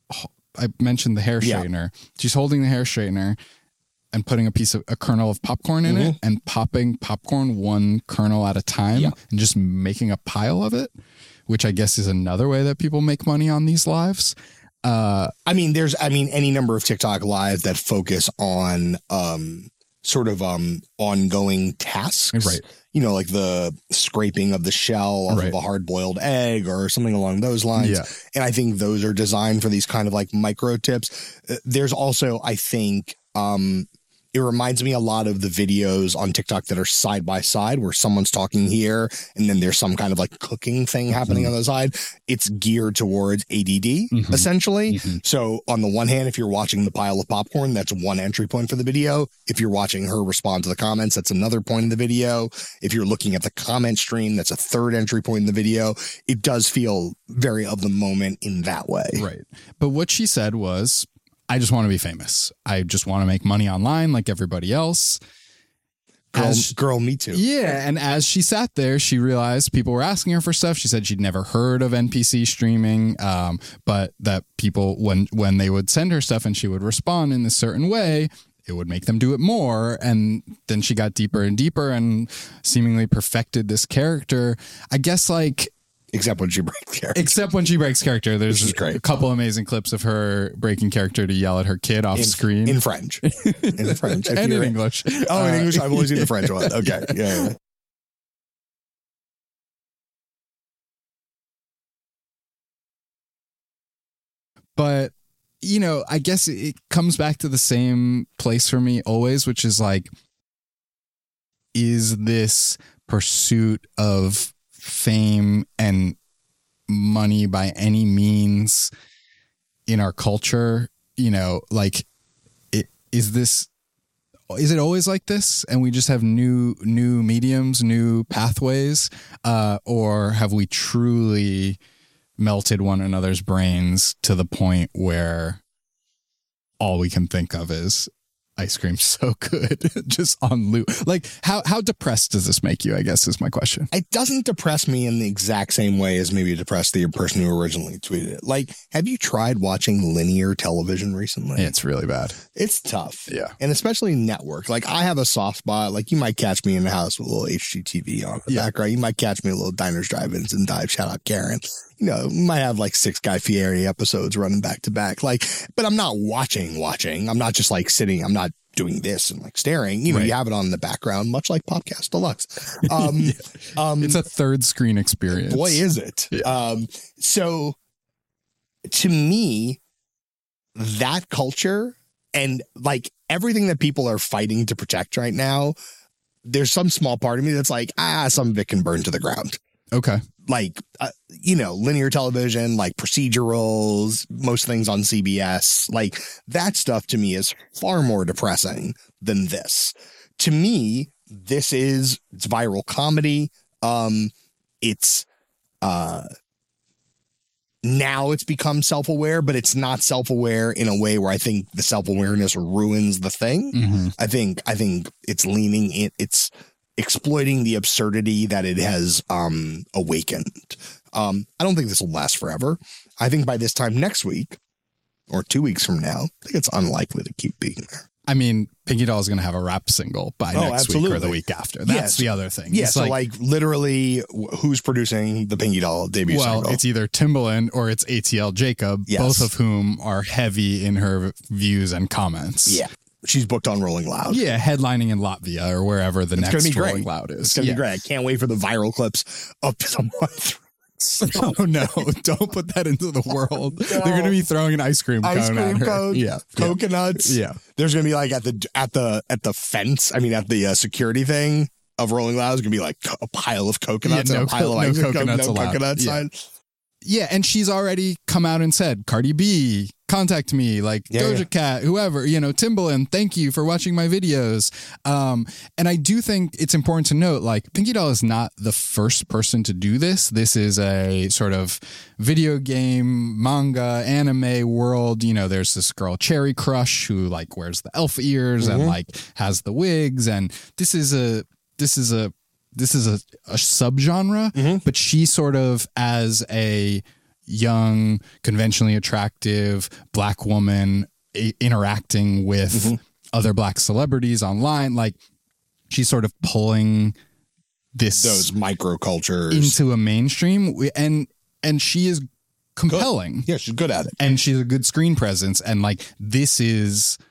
I mentioned the hair Yeah. straightener. She's holding the hair straightener and putting a piece of a kernel of popcorn in it and popping popcorn one kernel at a time Yeah. and just making a pile of it, which I guess is another way that people make money on these lives. Uh, I mean, there's, I mean, any number of TikTok lives that focus on um, sort of um ongoing tasks. Right. You know, like the scraping of the shell off Right. of a hard-boiled egg or something along those lines. Yeah. And I think those are designed for these kind of like micro tips. Uh, There's also, I think, um, it reminds me a lot of the videos on TikTok that are side by side where someone's talking here and then there's some kind of like cooking thing happening Mhm. on the side. It's geared towards A D D, Mhm. essentially. Mhm. So on the one hand, if you're watching the pile of popcorn, that's one entry point for the video. If you're watching her respond to the comments, that's another point in the video. If you're looking at the comment stream, that's a third entry point in the video. It does feel very of the moment in that way. Right. But what she said was, I just want to be famous. I just want to make money online like everybody else. Girl, As- girl, me too. Yeah, and as she sat there, she realized people were asking her for stuff. She said she'd never heard of N P C streaming, um, but that people, when when they would send her stuff and she would respond in a certain way, it would make them do it more. And then she got deeper and deeper and seemingly perfected this character. I guess like Except when she breaks character. Except when she breaks character. There's Which is great. a couple amazing clips of her breaking character to yell at her kid off in, screen. in French. In French. If and in you're- English. Oh, in Uh, English. I've only seen the French one. Okay. Yeah. yeah. But, you know, I guess it comes back to the same place for me always, which is like, is this pursuit of fame and money by any means in our culture? You know, like, it, is this, is it always like this? And we just have new, new mediums, new pathways? Uh, or have we truly melted one another's brains to the point where all we can think of is ice cream so good, just on loop? Like, how how depressed does this make you, I guess, is my question. It doesn't depress me in the exact same way as maybe it depressed the person who originally tweeted it. Like, have you tried watching linear television recently? It's really bad. It's tough. Yeah. And especially network. Like, I have a soft spot. Like, you might catch me in the house with a little H G T V on in the Yeah. background. You might catch me a little Diners, Drive-Ins, and Dive. Shout out Karen. You know, we might have like six Guy Fieri episodes running back to back. Like, but I'm not watching, watching. I'm not just like sitting. I'm not doing this and like staring. You know, Right. you have it on in the background, much like Podcast Deluxe. Um, um, It's a third screen experience. Boy, is it. Yeah. Um, so to me, that culture and like everything that people are fighting to protect right now, there's some small part of me that's like, ah, some of it can burn to the ground. Okay. Like, uh, you know, linear television, like procedurals, most things on C B S, like that stuff to me is far more depressing than this. To me, this is, it's viral comedy. Um, it's, uh, now it's become self-aware, but it's not self-aware in a way where I think the self-awareness ruins the thing. Mm-hmm. I think, I think it's leaning in, it's exploiting the absurdity that it has, um, awakened. Um, I don't think this will last forever. I think by this time next week or two weeks from now, I think it's unlikely to keep being there. I mean, Pinky Doll is going to have a rap single by Oh, next week or the absolutely. week after. That's Yes. the other thing. Yeah. It's So like, literally wh- who's producing the Pinky Doll debut well, single? it's either Timbaland or it's A T L Jacob, Yes. both of whom are heavy in her views and comments. Yeah. She's booked on Rolling Loud. Yeah, headlining in Latvia or wherever the It's gonna next be great. Rolling Loud is. It's going to Yeah. be great. I can't wait for the viral clips up to the month. Oh no, don't put that into the world. They're going to be throwing an ice cream cone Ice at cream her. cone, Yeah. coconuts. Yeah. There's going to be like at the, at the, at the fence. I mean, at the uh, security thing of Rolling Loud is going to be like co- a pile of coconuts Yeah, no and a pile co- of no ice cream. coconuts no allowed. coconuts. Yeah. on- Yeah, and she's already come out and said, Cardi B, contact me, like Yeah, Doja yeah. Cat, whoever, you know, Timbaland, thank you for watching my videos. Um, and I do think it's important to note, like, Pinky Doll is not the first person to do this. This is a sort of video game, manga, anime world. You know, there's this girl, Cherry Crush, who like wears the elf ears Mm-hmm. and like has the wigs. And this is a, this is a, this is a, a subgenre, Mm-hmm. but she sort of as a young, conventionally attractive black woman i- interacting with Mm-hmm. other black celebrities online, like she's sort of pulling this Those microcultures. into a mainstream, and and she is compelling. Yeah, she's good at it. And she's a good screen presence, and like this is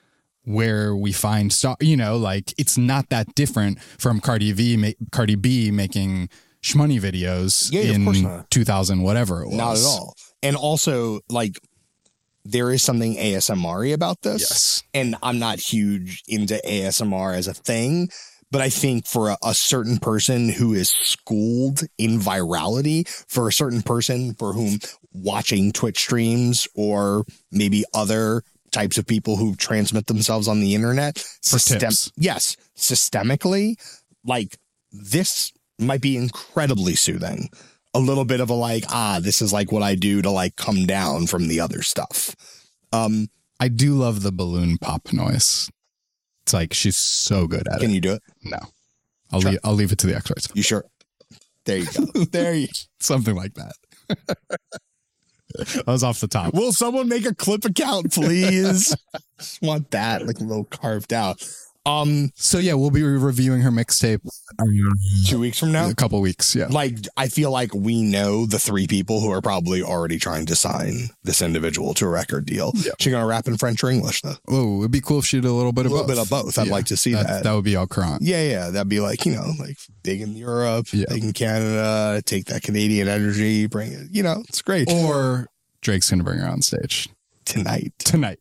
where we find star, you know, like it's not that different from Cardi B, ma- Cardi B making shmoney videos Yeah, of course in not. two thousand, whatever it was. Not at all. And also, like, there is something A S M R-y about this. Yes. And I'm not huge into A S M R as a thing, but I think for a, a certain person who is schooled in virality, for a certain person for whom watching Twitch streams or maybe other types of people who transmit themselves on the internet, For tips. yes, systemically, like this might be incredibly soothing. A little bit of a like, ah, this is like what I do to like come down from the other stuff. Um, I do love the balloon pop noise. It's like she's so good at can it. you do it? No, I'll Try. leave. I'll leave it to the experts. You sure? There you go. There you Something like that. That was off the top. Will someone make a clip account, please? Just want that, like a little carved out. Um, So yeah, we'll be reviewing her mixtape two weeks from now. a couple weeks. Yeah. Like, I feel like we know the three people who are probably already trying to sign this individual to a record deal. Yeah. She gonna rap in French or English though? Oh, it'd be cool if she did a little bit A of little both. bit of both. I'd Yeah, like to see that. that. That would be all current. Yeah, yeah, that'd be like, you know, like big in Europe, Yeah. big in Canada, take that Canadian energy, bring it. You know, it's great. Or Drake's gonna bring her on stage Tonight, tonight.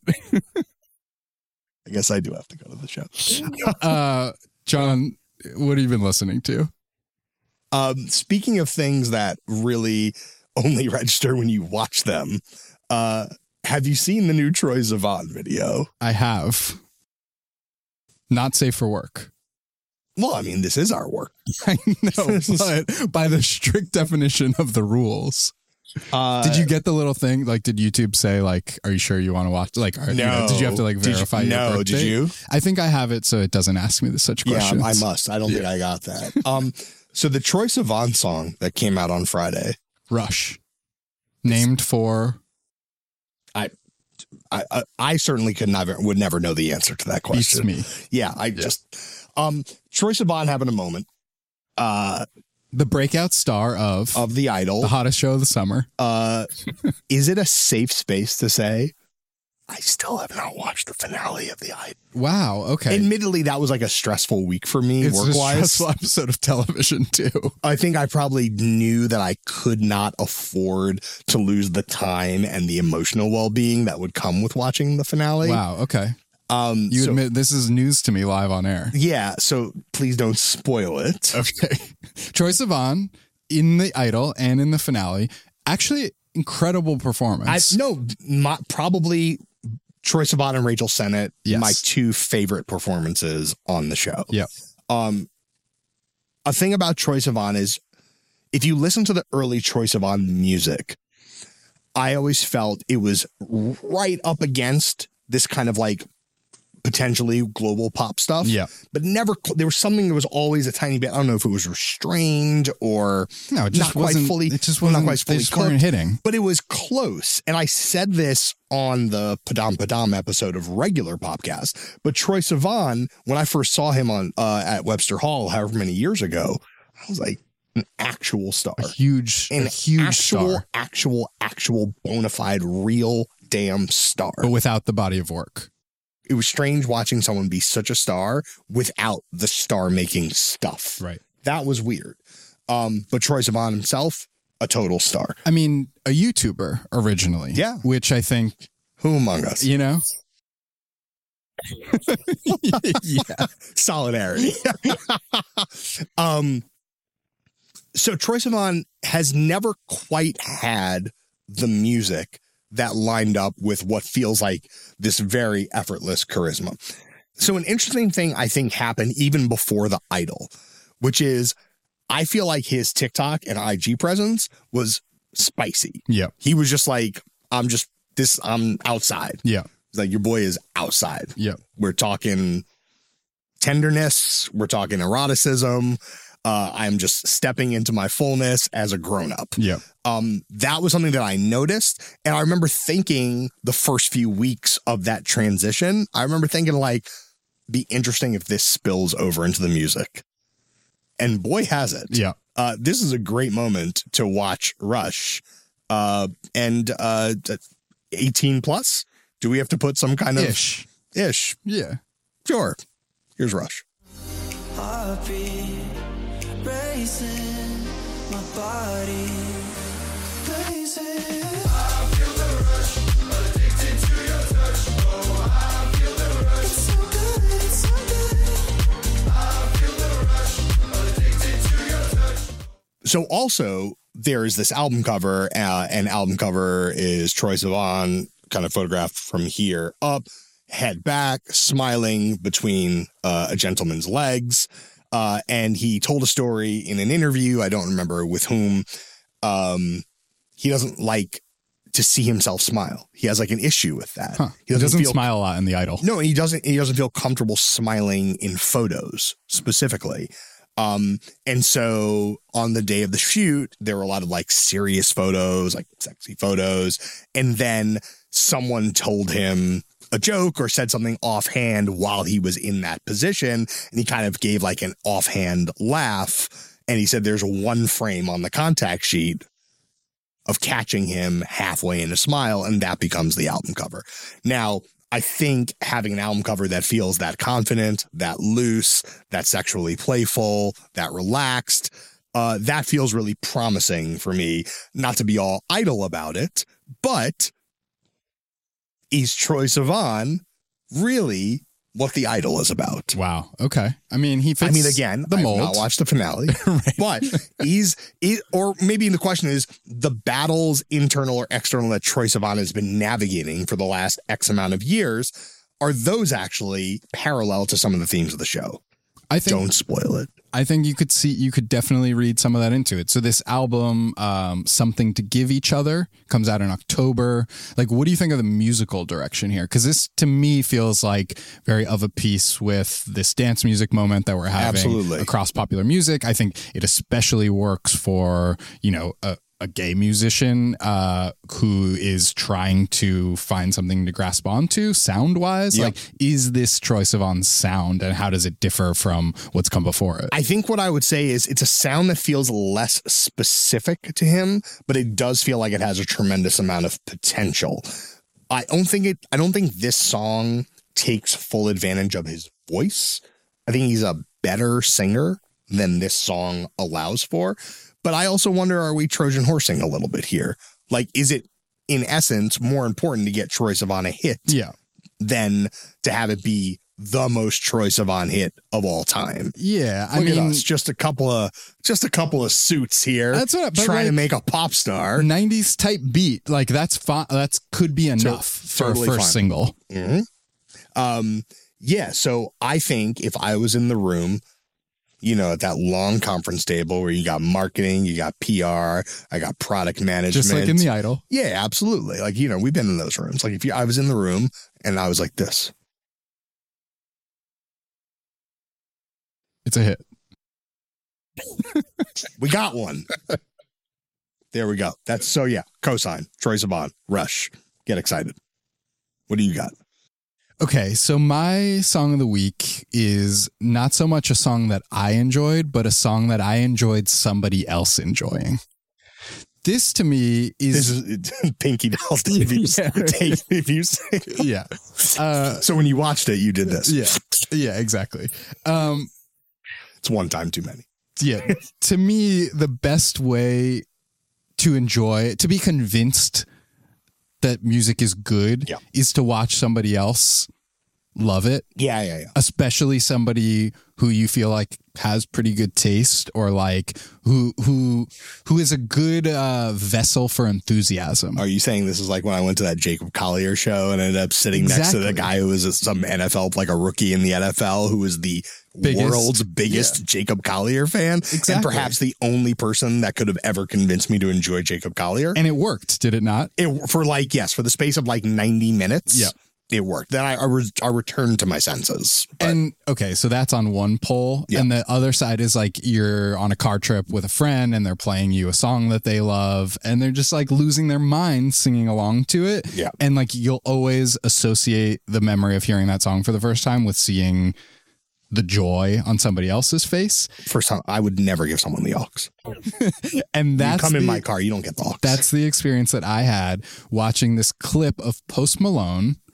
I guess I do have to go to the show. uh, John, what have you been listening to? Um, speaking of things that really only register when you watch them, uh, have you seen the new Troye Sivan video? I have. Not safe for work. Well, I mean, this is our work. I know, but by the strict definition of the rules. Uh, Did you get the little thing? Like, did YouTube say, like, are you sure you want to watch? Like, are, No. you know, did you have to, like, Did you- verify your no, birthday? did you? I think I have it, so it doesn't ask me such questions. Yeah, I must. I don't think I got that. Um, so the Troye Sivan song that came out on Friday, Rush. Named for... I, I, I certainly could never, would never know the answer to that Beats question. Me. Yeah, I just, um, Troye Sivan having a moment, uh, The breakout star of, of The Idol. the hottest show of the summer. Uh, is it a safe space to say, I still have not watched the finale of The Idol? Wow, okay. Admittedly, that was like a stressful week for me It's a work-wise. stressful episode of television, too. I think I probably knew that I could not afford to lose the time and the emotional well-being that would come with watching the finale. Wow, okay. Um, You so- admit this is news to me live on air. Yeah, so please don't spoil it. Okay. Troye Sivan in The Idol and in the finale. Actually, incredible I performance. no, my, probably Troye Sivan and Rachel Sennett, Yes. my two favorite performances on the show. Yep. Um, a thing about Troye Sivan is if you listen to the early Troye Sivan music, I always felt it was right up against this kind of like potentially global pop stuff. Yeah. But never, there was something that was always a tiny bit, I don't know if it was restrained or No, it just not quite wasn't, fully, it just well, wasn't, not quite they fully just weren't cooked, hitting. but it was close. And I said this on the Padam Padam episode of regular Popcast, but Troye Sivan, when I first saw him on uh, at Webster Hall, however many years ago, I was like, an actual star. A huge, An a huge actual, star, actual, actual bona fide, real damn star. but without the body of work. It was strange watching someone be such a star without the star making stuff. Right. That was weird. Um, but Troye Sivan himself, a total star. I mean, a YouTuber originally. Yeah. Which I think, Who among us? you know? Yeah. Solidarity. um, so Troye Sivan has never quite had the music that lined up with what feels like this very effortless charisma. So an interesting thing I think happened even before The Idol, which is I feel like his TikTok and I G presence was spicy. Yeah. He was just like, I'm just this, I'm outside. Yeah. It's like your boy is outside. Yeah. We're talking tenderness. We're talking eroticism. Uh, I'm just stepping into my fullness as a grown up. Yeah. Um, that was something that I noticed. And I remember thinking the first few weeks of that transition, I remember thinking like, be interesting if this spills over into the music. And boy, has it. Yeah. Uh, this is a great moment to watch Rush. Uh, and uh, eighteen plus. Do we have to put some kind of Ish. Ish. Yeah. Sure. Here's Rush. Heartbeat racing, my body blazing. I feel the rush, addicted to your touch. Oh, I feel the rush. It's so good, it's so good. I feel the rush, addicted to your touch. So also, there is this album cover, uh, and album cover is Troye Sivan, kind of photographed from here up, head back, smiling between uh, a gentleman's legs. Uh, and he told a story in an interview, I don't remember with whom. Um, he doesn't like to see himself smile. He has like an issue with that. Huh. He He doesn't, doesn't feel, smile a lot in The Idol. No, he doesn't. He doesn't feel comfortable smiling in photos specifically. Um, and so on the day of the shoot, there were a lot of like serious photos, like sexy photos. And then someone told him a joke or said something offhand while he was in that position. And he kind of gave like an offhand laugh. And he said there's one frame on the contact sheet of catching him halfway in a smile, and that becomes the album cover. Now, I think having an album cover that feels that confident, that loose, that sexually playful, that relaxed, uh, that feels really promising for me. Not to be all idle about it, but is Troye Sivan really what The Idol is about? Wow. Okay. I mean, he fits I mean, again, the I've mold. not watched the finale, Right. but he's, he, or maybe the question is the battles, internal or external, that Troye Sivan has been navigating for the last X amount of years, are those actually parallel to some of the themes of the show? I think, Don't spoil it. I think you could see, you could definitely read some of that into it. So this album, um, Something to Give Each Other, comes out in October. Like, what do you think of the musical direction here? Because this, to me, feels like very of a piece with this dance music moment that we're having Absolutely. across popular music. I think it especially works for, you know, a, a gay musician uh, who is trying to find something to grasp onto sound wise. Yep. Like, is this Troye Sivan's sound, and how does it differ from what's come before it? I think what I would say is it's a sound that feels less specific to him, but it does feel like it has a tremendous amount of potential. I don't think it, I don't think this song takes full advantage of his voice. I think he's a better singer than this song allows for. But I also wonder, are we Trojan horsing a little bit here? Like, is it in essence more important to get Troye Sivan a hit Yeah. than to have it be the most Troye Sivan hit of all time? Yeah. I Look mean, at us, just a couple of just a couple of suits here. That's what- but trying like- to make a pop star. nineties type beat. Like, that's fine. That's could be enough for totally a first fine. single. Mm-hmm. Um, yeah. So I think if I was in the room, you know, at that long conference table where you got marketing, you got P R, I got product management. Just like in The Idol. Yeah, absolutely. Like, you know, we've been in those rooms. Like, if you, I was in the room and I was like this. It's a hit. We got one. There we go. That's so, yeah. Cosign. Troye Sivan. Rush. Get excited. What do you got? Okay, so my song of the week is not so much a song that I enjoyed, but a song that I enjoyed somebody else enjoying. This to me This is, is Pinky Doll's debuts. Yeah. debuts. yeah, uh, So when you watched it, you did this. yeah, yeah, exactly. Um, It's one time too many. yeah, to me, the best way to enjoy, to be convinced that music is good, Yeah. is to watch somebody else love it. Yeah, yeah, yeah. Especially somebody who you feel like has pretty good taste, or like who who who is a good uh, vessel for enthusiasm. Are you saying this is like when I went to that Jacob Collier show and ended up sitting next to Exactly. the guy who was some N F L, like a rookie in the N F L, who was the Biggest- world's biggest yeah. Jacob Collier fan, Exactly. and perhaps the only person that could have ever convinced me to enjoy Jacob Collier? And it worked, did it not? It for like yes, for the space of like ninety minutes. Yeah. It worked. Then I I, re- I returned to my senses. But And okay, so that's on one pole. Yeah. And the other side is like you're on a car trip with a friend and they're playing you a song that they love and they're just like losing their mind singing along to it. Yeah. And like you'll always associate the memory of hearing that song for the first time with seeing the joy on somebody else's face. first time, I would never give someone the aux. And that's you come in the- my car, you don't get the aux. That's the experience that I had watching this clip of Post Malone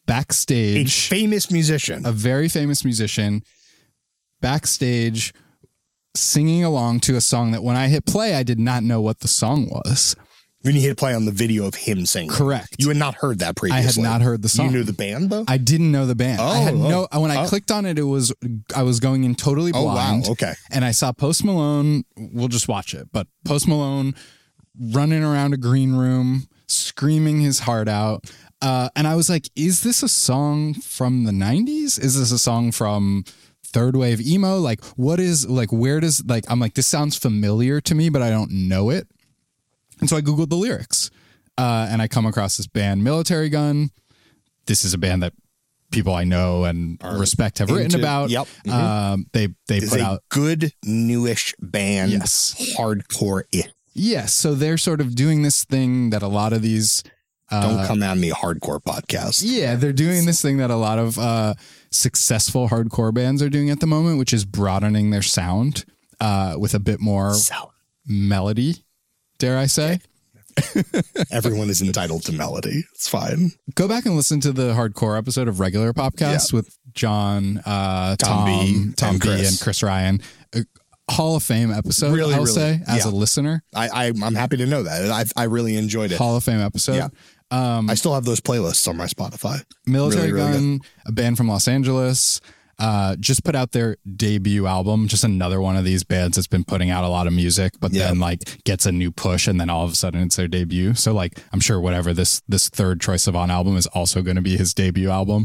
backstage. A famous musician. A very famous musician backstage singing along to a song that when I hit play, I did not know what the song was. When you hit play on the video of him singing. Correct. You had not heard that previously. I had not heard the song. You knew the band, though? I didn't know the band. Oh, I had no, oh, when I oh. clicked on it, it was, I was going in totally blind. Oh, wow. Okay. And I saw Post Malone. We'll just watch it. But Post Malone running around a green room, screaming his heart out. Uh, and I was like, is this a song from the nineties? Is this a song from third wave emo? Like, what is, like, where does, like, I'm like, this sounds familiar to me, but I don't know it. And so I Googled the lyrics. Uh, and I come across this band, Military Gun. This is a band that people I know and Are respect have written into- about. yep. Mhm. Um, they they Is put a out good newish band. Yes. Hardcore-ish. yes. So they're sort of doing this thing that a lot of these uh, Don't come at me, hardcore podcast. yeah, they're doing this thing that a lot of uh, successful hardcore bands are doing at the moment, which is broadening their sound uh, with a bit more So, melody. Dare I say? everyone is entitled to melody. It's fine. Go back and listen to the hardcore episode of Regular Popcast Yeah. with John, uh, Tom Tom, B. Tom and B. Chris. and Chris Ryan. A Hall of Fame episode, Really, I'll really. say, as Yeah. a listener. I, I, I'm happy to know that. I, I really enjoyed it. Hall of Fame episode. Yeah. Um, I still have those playlists on my Spotify. Military really, really Gun, a band from Los Angeles, uh, just put out their debut album. Just another one of these bands that's been putting out a lot of music, but Yeah. then like gets a new push, and then all of a sudden it's their debut. So like, I'm sure whatever this this third Troye Sivan album is also going to be his debut album.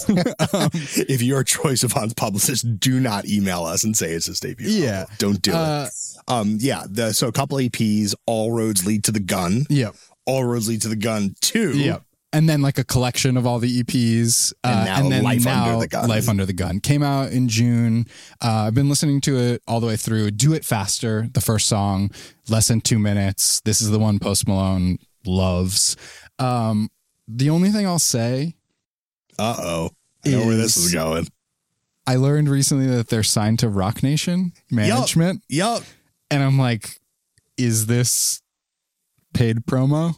If you're a Troye Sivan's publicist, do not email us and say it's his debut. Yeah. album. Don't do Uh, it. Um, yeah. The, so a couple E Ps, All Roads Lead to the Gun. Yep. All Roads Lead to the Gun two. Yep. And then like a collection of all the E Ps. And now then Life now Under the Gun. Life Under the Gun came out in June. Uh, I've been listening to it all the way through. Do It Faster, the first song, less than two minutes. This is the one Post Malone loves. Um, the only thing I'll say, Uh-oh. I know where this Is- is going. I learned recently that they're signed to Rock Nation Management. Yup. And I'm like, is this paid promo?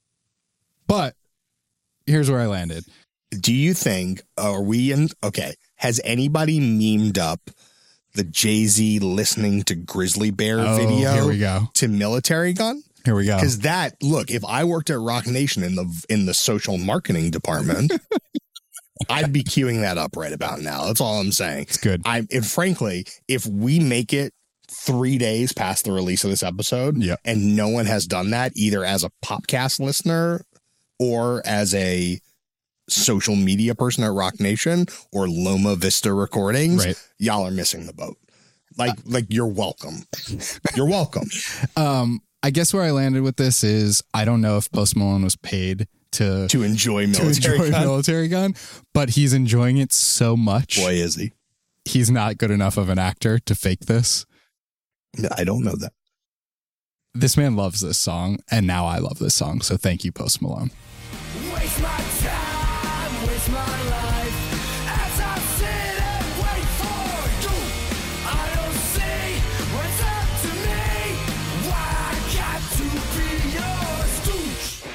But here's where I landed. Do you think, are we in, okay, has anybody memed up the Jay-Z listening to Grizzly Bear Oh, video here we go. to Military Gun? Here we go. Because that, look, if I worked at Rock Nation in the in the social marketing department, I'd be queuing that up right about now. That's all I'm saying. It's good. I, and frankly, if we make it three days past the release of this episode, Yep. and no one has done that either as a podcast listener or as a social media person at Rock Nation or Loma Vista Recordings, Right. y'all are missing the boat. Like, like you're welcome. You're welcome. Um, I guess where I landed with this is I don't know if Post Malone was paid to To enjoy to Military enjoy Gun. Military Gun, but he's enjoying it so much. Boy, is he. He's not good enough of an actor to fake this. I don't know that. This man loves this song, and now I love this song. So thank you, Post Malone. Waste my time, waste my life as I sit and wait for you. I don't see what's up to me. Why I got to be your stooge.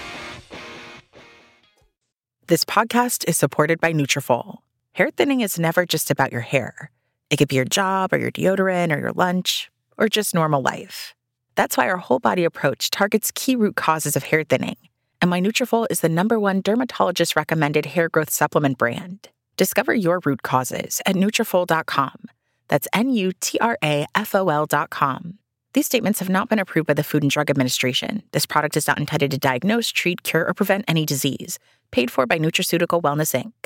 This podcast is supported by Nutrafol. Hair thinning is never just about your hair. It could be your job or your deodorant or your lunch or just normal life. That's why our whole body approach targets key root causes of hair thinning. And my Nutrafol is the number one dermatologist recommended hair growth supplement brand. Discover your root causes at Nutrafol dot com. That's N U T R A F O L dot com. These statements have not been approved by the Food and Drug Administration. This product is not intended to diagnose, treat, cure, or prevent any disease. Paid for by Nutraceutical Wellness, Incorporated.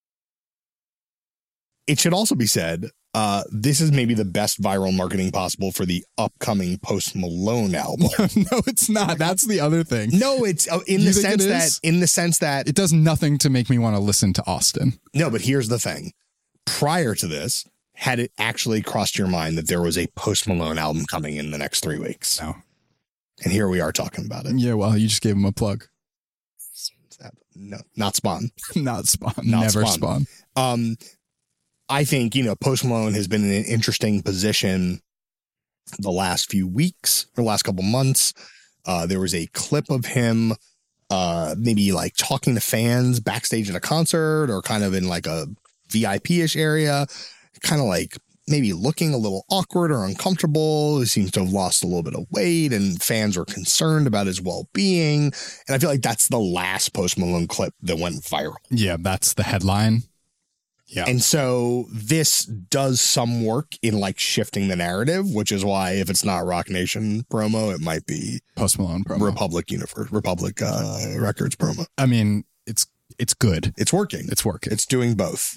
It should also be said, uh, this is maybe the best viral marketing possible for the upcoming Post Malone album. No, it's not. That's the other thing. No, it's uh, in You the think sense it that is? in the sense that It does nothing to make me want to listen to Austin. no, but here's the thing. Prior to this, had it actually crossed your mind that there was a Post Malone album coming in the next three weeks? No. And here we are talking about it. Yeah, well, you just gave him a plug. No, not Spawn. Not Spawn. Not Never Spawn. Spawn. Um, I think, you know, Post Malone has been in an interesting position the last few weeks or last couple months. Uh, there was a clip of him uh, maybe like talking to fans backstage at a concert or kind of in like a V I P-ish area, kind of like maybe looking a little awkward or uncomfortable. He seems to have lost a little bit of weight and fans are concerned about his well-being. And I feel like that's the last Post Malone clip that went viral. Yeah, that's the headline. Yeah. And so this does some work in like shifting the narrative, which is why if it's not Rock Nation promo, it might be Post Malone promo. Republic Universe, Republic uh, Records promo. I mean, it's it's good. It's working. It's working. It's doing both.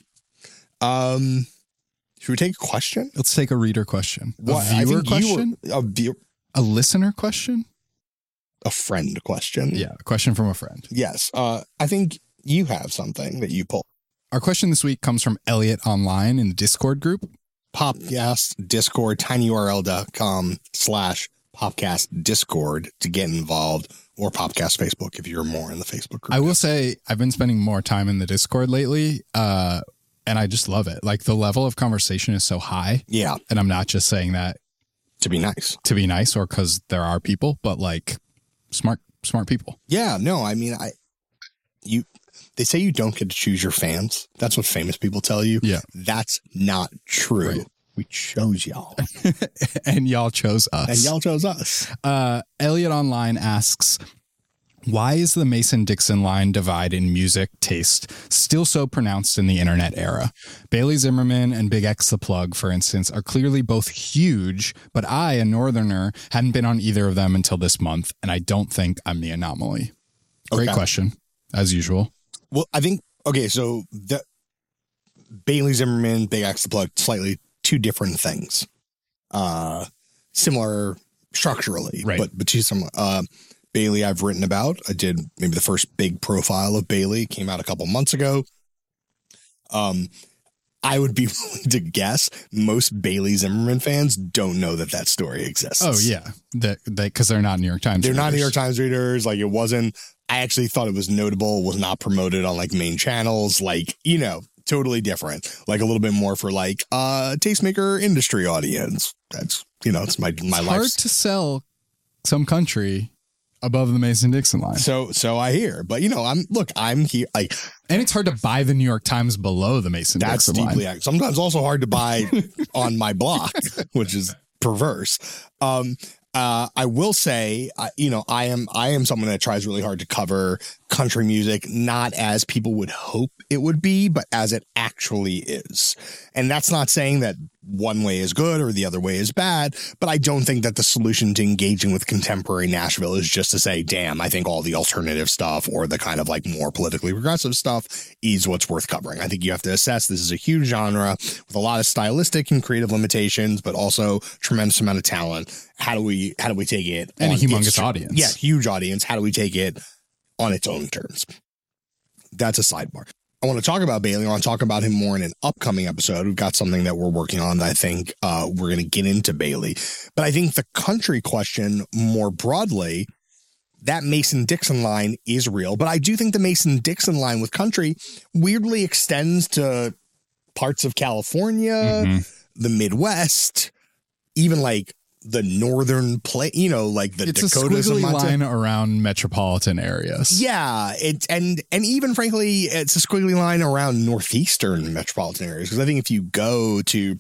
Um, should we take a question? Let's take a reader question. A Well, I viewer think you question? were- a, view- A listener question? a friend question. Yeah, a question from a friend. Yes. Uh, I think you have something that you pulled. Our question this week comes from Elliot Online in the Discord group. Popcast Discord, tinyurl.com slash Popcast Discord to get involved, or Popcast Facebook if you're more in the Facebook group. I will say I've been spending more time in the Discord lately, uh, and I just love it. Like the level of conversation is so high. Yeah. And I'm not just saying that To be nice. to be nice or because there are people, but like smart, smart people. Yeah. No, I mean, I, you, they say you don't get to choose your fans. That's what famous people tell you. Yeah. That's not true. Right. We chose y'all. And y'all chose us. And y'all chose us. Uh, Elliot Online asks, why is the Mason-Dixon line divide in music taste still so pronounced in the internet era? Bailey Zimmerman and Big X The Plug, for instance, are clearly both huge, but I, a northerner, hadn't been on either of them until this month, and I don't think I'm the anomaly. Great Okay. question, as usual. Well, I think, okay, so the Bailey Zimmerman, Big X The Plug, slightly two different things. Uh, similar structurally, Right. but, but two similar. Uh, Bailey I've written about. I did maybe the first big profile of Bailey, came out a couple months ago. Um, I would be willing to guess most Bailey Zimmerman fans don't know that that story exists. Oh, yeah, that because they're not New York Times They're not New readers. York Times readers. Like, it wasn't, I actually thought it was notable, was not promoted on like main channels. Like, you know, totally different. Like a little bit more for like uh tastemaker industry audience. That's, you know, it's my, my It's life. hard to sell some country above the Mason-Dixon line. So, so I hear, but you know, I'm, look, I'm here. Like, And it's hard to buy the New York Times below the that's Mason-Dixon line. deeply, sometimes also hard to buy on my block, which is perverse. Um, Uh, I will say, uh, you know, I am I am someone that tries really hard to cover country music, not as people would hope it would be, but as it actually is. And that's not saying that one way is good or the other way is bad, but I don't think that the solution to engaging with contemporary Nashville is just to say, damn, I think all the alternative stuff or the kind of like more politically progressive stuff is what's worth covering. I think you have to assess this is a huge genre with a lot of stylistic and creative limitations, but also tremendous amount of talent. How do we how do we take it? And a on humongous its- audience. Yeah, huge audience. How do we take it on its own terms? That's a sidebar. I want to talk about Bailey. I want to talk about him more in an upcoming episode. We've got something that we're working on that I think uh, we're going to get into Bailey. But I think the country question more broadly, that Mason-Dixon line is real. But I do think the Mason-Dixon line with country weirdly extends to parts of California, Mm-hmm. the Midwest, even like the northern play, you know, like the It's Dakotas a of squiggly Montana. line around metropolitan areas. Yeah, it and and even frankly, it's a squiggly line around northeastern metropolitan areas. Because I think if you go to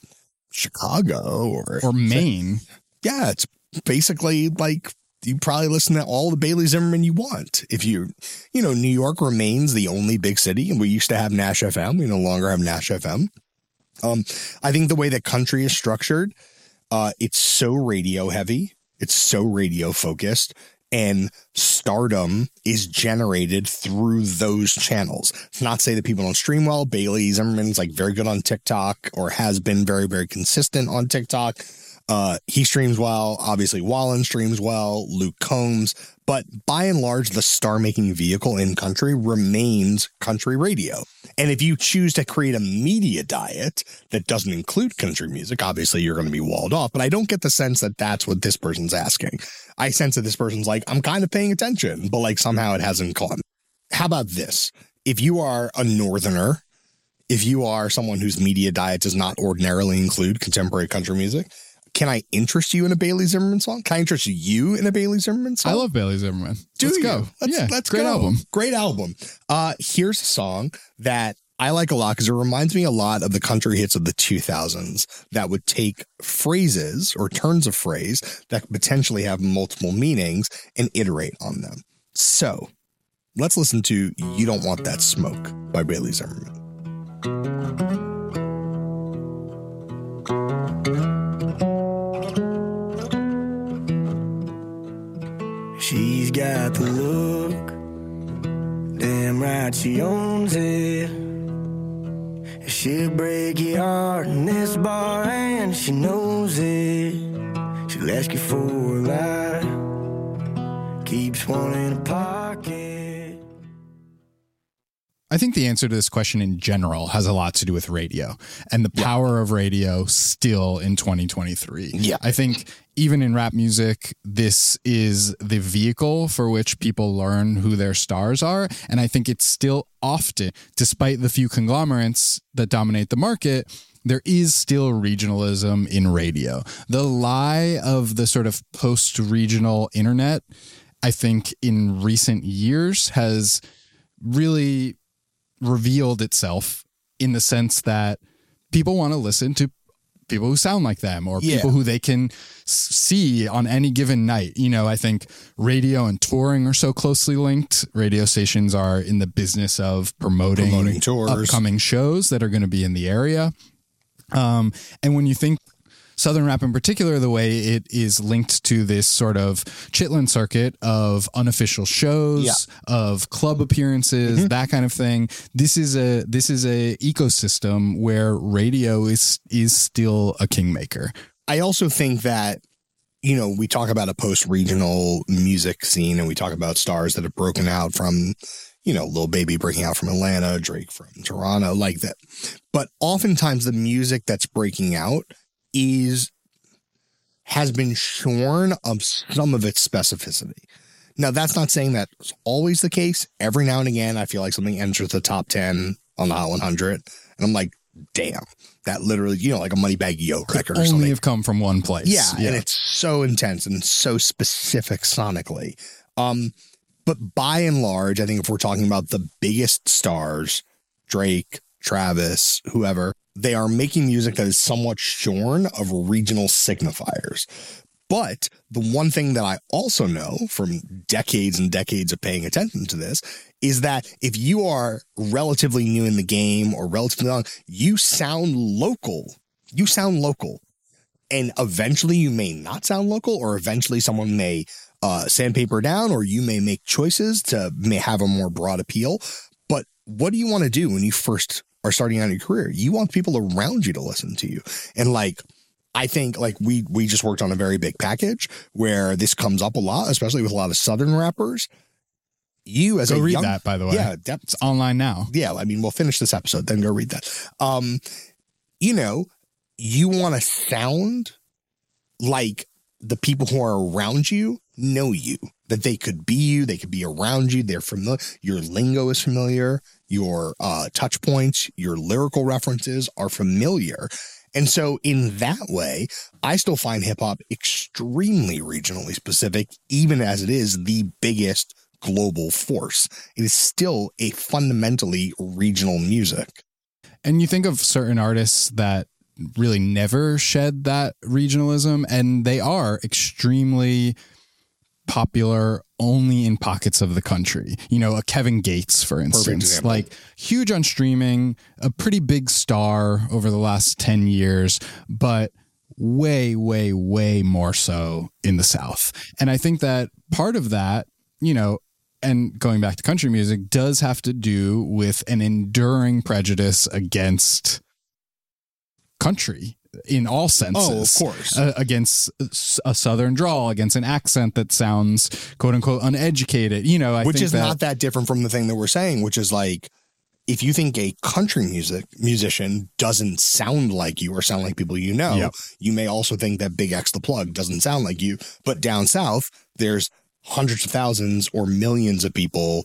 Chicago or Or Maine. yeah, it's basically like you probably listen to all the Bailey Zimmerman you want. If you, you know, New York remains the only big city, and we used to have Nash F M. We no longer have Nash F M. Um, I think the way that country is structured, uh, it's so radio heavy. It's so radio focused. And stardom is generated through those channels. It's not to say that people don't stream well. Bailey Zimmerman's like very good on TikTok or has been very, very consistent on TikTok. Uh, he streams well. Obviously, Wallen streams well. Luke Combs. But by and large, the star-making vehicle in country remains country radio. And if you choose to create a media diet that doesn't include country music, obviously you're going to be walled off. But I don't get the sense that that's what this person's asking. I sense that this person's like, I'm kind of paying attention, but like somehow it hasn't gone. How about this? If you are a northerner, if you are someone whose media diet does not ordinarily include contemporary country music, can I interest you in a Bailey Zimmerman song? Can I interest you in a Bailey Zimmerman song? I love Bailey Zimmerman. Do let's you? go. Let's, yeah, let's great go. album. Great album. Uh, here's a song that I like a lot because it reminds me a lot of the country hits of the two thousands that would take phrases or turns of phrase that could potentially have multiple meanings and iterate on them. So let's listen to You Don't Want That Smoke by Bailey Zimmerman. She's got the look, damn right she owns it. She'll break your heart in this bar and she knows it. She'll ask you for a lie, keeps one in a pocket. I think the answer to this question in general has a lot to do with radio and the power of radio still in twenty twenty-three. Yeah. I think even in rap music, this is the vehicle for which people learn who their stars are. And I think it's still often, despite the few conglomerates that dominate the market, there is still regionalism in radio. The lie of the sort of post-regional internet, I think in recent years has really revealed itself in the sense that people want to listen to people who sound like them or Yeah. people who they can s- see on any given night. You know, I think radio and touring are so closely linked. Radio stations are in the business of promoting, Promoting tours. upcoming shows that are going to be in the area. Um, and when you think Southern rap in particular, the way it is linked to this sort of Chitlin circuit of unofficial shows, Yeah. of club appearances, Mm-hmm. that kind of thing. This is a this is a ecosystem where radio is is still a kingmaker. I also think that, you know, we talk about a post-regional music scene and we talk about stars that have broken out from, you know, Lil Baby breaking out from Atlanta, Drake from Toronto, like that. But oftentimes the music that's breaking out is has been shorn of some of its specificity. Now, that's not saying that's always the case. Every now and again, I feel like something enters the top ten on the Hot one hundred, and I'm like, damn, that literally, you know, like a Moneybagg Yo record or Only something. have come from one place. Yeah, and it's so intense and so specific sonically. Um, but by and large, I think if we're talking about the biggest stars, Drake, Travis, whoever, they are making music that is somewhat shorn of regional signifiers. But the one thing that I also know from decades and decades of paying attention to this is that if you are relatively new in the game or relatively young, you sound local. You sound local. And eventually you may not sound local, or eventually someone may uh, sandpaper down, or you may make choices to may have a more broad appeal. But what do you want to do when you first are starting out your career? You want people around you to listen to you. And like, I think like we we just worked on a very big package where this comes up a lot, especially with a lot of Southern rappers. You as Go a read young, that, by the way. Yeah, def- It's online now. yeah. I mean, we'll finish this episode, then go read that. Um, you know, you want to sound like the people who are around you know you, that they could be you, they could be around you, they're familiar, your lingo is familiar, your uh, touch points, your lyrical references are familiar. And so in that way, I still find hip hop extremely regionally specific, even as it is the biggest global force. It is still a fundamentally regional music. And you think of certain artists that really never shed that regionalism, and they are extremely popular only in pockets of the country. You know, a Kevin Gates, for instance, example. like huge on streaming, a pretty big star over the last ten years, but way, way, way more so in the South. And I think that part of that, you know, and going back to country music, does have to do with an enduring prejudice against country in all senses. Oh, of course. Uh, against a Southern drawl, against an accent that sounds quote unquote uneducated. You know, I which think is that, not that different from the thing that we're saying, which is like, if you think a country music musician doesn't sound like you or sound like people you know, Yep. you may also think that Big X the Plug doesn't sound like you. But down south, there's hundreds of thousands or millions of people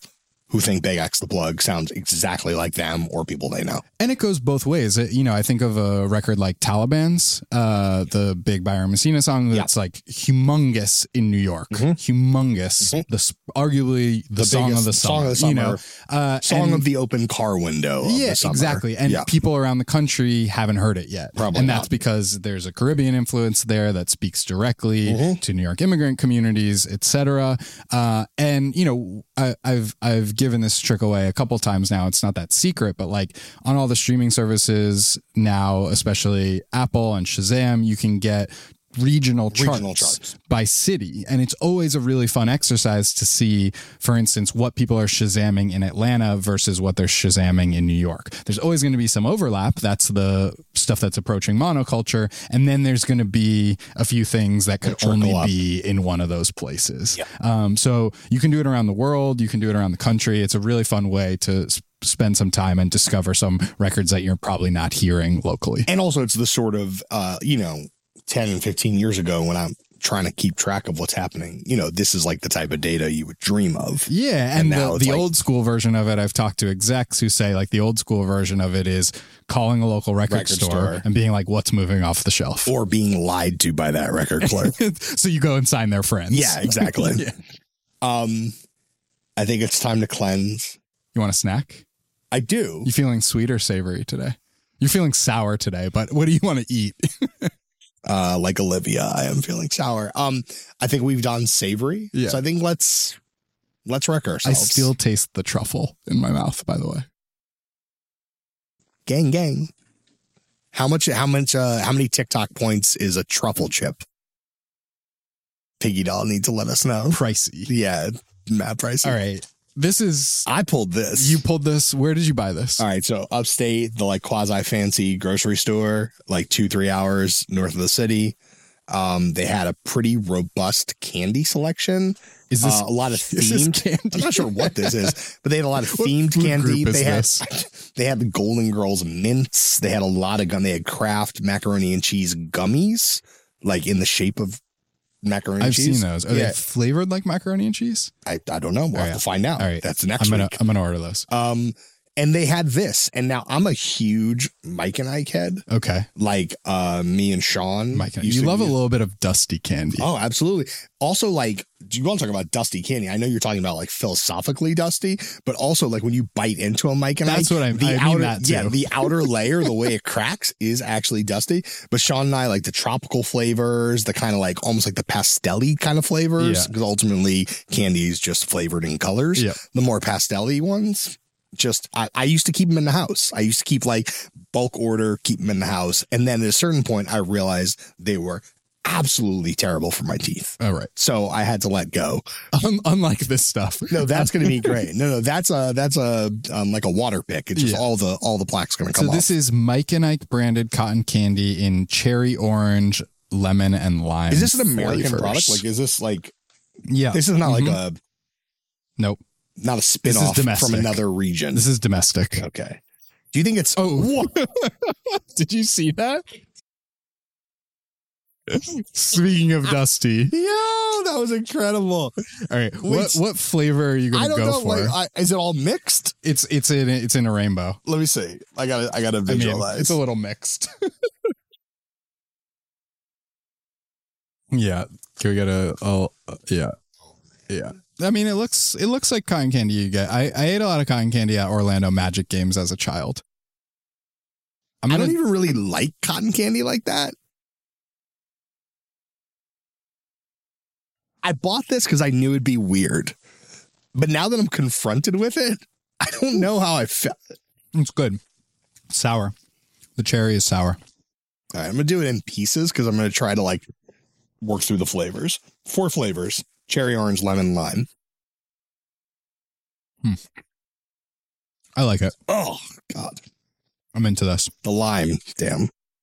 who think Big X the Plug sounds exactly like them or people they know. And it goes both ways. It- you know, I think of a record like Taliban's, uh, the big Byron Messina song that's Yeah. like humongous in New York. Mhm. Humongous. Mhm. The s- arguably the, The song biggest of the summer. song of the You know, summer. uh, Song and- of the open car window. Of yeah, the summer. exactly. And yeah. people around the country haven't heard it yet. Probably and that's not. because there's a Caribbean influence there that speaks directly Mhm. to New York immigrant communities, et cetera. Uh, and, you know, I, I've I've given this trick away a couple times now. It's not that secret, but like on all the streaming services now, especially Apple and Shazam, you can get regional charts, Regional charts. by city. And it's always a really fun exercise to see, for instance, what people are Shazamming in Atlanta versus what they're Shazamming in New York. There's always going to be some overlap. That's the stuff that's approaching monoculture. And then there's going to be a few things that could Trickle only up. be in one of those places. Yeah. Um, so you can do it around the world. You can do it around the country. It's a really fun way to s- spend some time and discover some records that you're probably not hearing locally. And also it's the sort of, uh, you know, ten and fifteen years ago when I'm trying to keep track of what's happening, you know, this is like the type of data you would dream of. Yeah, And and, now the, it's the like- old school version of it, I've talked to execs who say like the old school version of it is calling a local record, Record store, store. and being like, "What's moving off the shelf?" Or being lied to by that record clerk. So you go and sign their friends. Yeah, exactly. Yeah. Um, I think it's time to cleanse. You want a snack? I do. You feeling sweet or savory today? You're feeling sour today, but what do you want to eat? Uh, like Olivia, I am feeling sour. Um, I think we've done savory. Yeah. So I think let's let's wreck I ourselves. still taste the truffle in my mouth, by the way. gang gang. How much? How much? Uh, how many TikTok points is a truffle chip? Piggy Doll needs to let us know. Pricey. Yeah, mad pricey. All right. This is I pulled this. you pulled this. Where did you buy this? All right, so upstate, the like quasi fancy grocery store, like two, three hours north of the city. Um, they had a pretty robust candy selection. Is this Uh, a lot of is this themed candy? I'm not sure what this is, but they had a lot of What themed food candy. group is They had this? they had the Golden Girls mints. They had a lot of gum. They had Kraft macaroni and cheese gummies, like in the shape of macaroni I've and cheese. seen those. Are yeah, they flavored like macaroni and cheese? I, I don't know. We'll All have right. to find out. All right. That's next I'm gonna week. I'm gonna order those. Um, and they had this, and now I'm a huge Mike and Ike head. Okay. Like uh, me and Sean. Mike, used you to love a be- little bit of dusty candy. Oh, absolutely. Also, like, you want to talk about dusty candy? I know you're talking about like philosophically dusty, but also like when you bite into a Mike and That's Ike, what I- the I mean outer, that too. yeah, the outer layer, the way it cracks is actually dusty. But Sean and I like the tropical flavors, the kind of like almost like the pastel-y kind of flavors, Yeah. because ultimately candy is just flavored in colors. Yeah. The more pastel-y ones. Just, I, I used to keep them in the house. I used to keep like bulk order, keep them in the house. And then at a certain point, I realized they were absolutely terrible for my teeth. All right. So I had to let go. Un- unlike this stuff. No, that's going to be great. No, no, that's a, that's a, um, like a water pick. It's just Yeah. all the, all the plaque's going to come So this off. is Mike and Ike branded cotton candy in cherry orange, lemon, and lime. Is this an American flavors. product? Like, is this like, yeah. this is not Mhm. like a, Nope. not a This is spin-off domestic. from another region. This is domestic. okay. Do you think it's, Oh, did you see that? Speaking of dusty, yo, that was incredible. all right. What Wait, what flavor are you I going to don't go know. for? Like, I, is it all mixed? it's it's in it's in a rainbow. Let me see. I gotta, I gotta I mean, visualize. it's a little mixed. Yeah. Can we get a? Oh, uh, yeah, yeah. I mean, it looks it looks like cotton candy you get. I, I ate a lot of cotton candy at Orlando Magic games as a child. I'm I gonna. don't even really like cotton candy like that. I bought this because I knew it'd be weird. But now that I'm confronted with it, I don't know how I felt. It's good. Sour. The cherry is sour. All right, I'm going to do it in pieces because I'm going to try to like work through the flavors. Four flavors: cherry, orange, lemon, lime. I like it. Oh, God. I'm into this. The lime. Damn.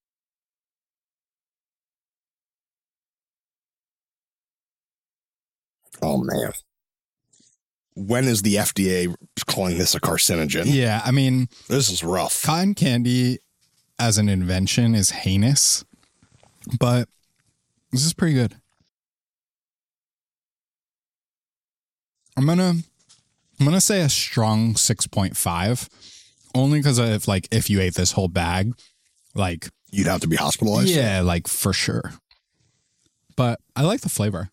Oh, man. When is the F D A calling this a carcinogen? Yeah, I mean, This is rough. cotton candy as an invention is heinous, but this is pretty good. I'm gonna I'm gonna say a strong six point five, only because if like if you ate this whole bag, like You'd have to be hospitalized. yeah, like for sure. But I like the flavor.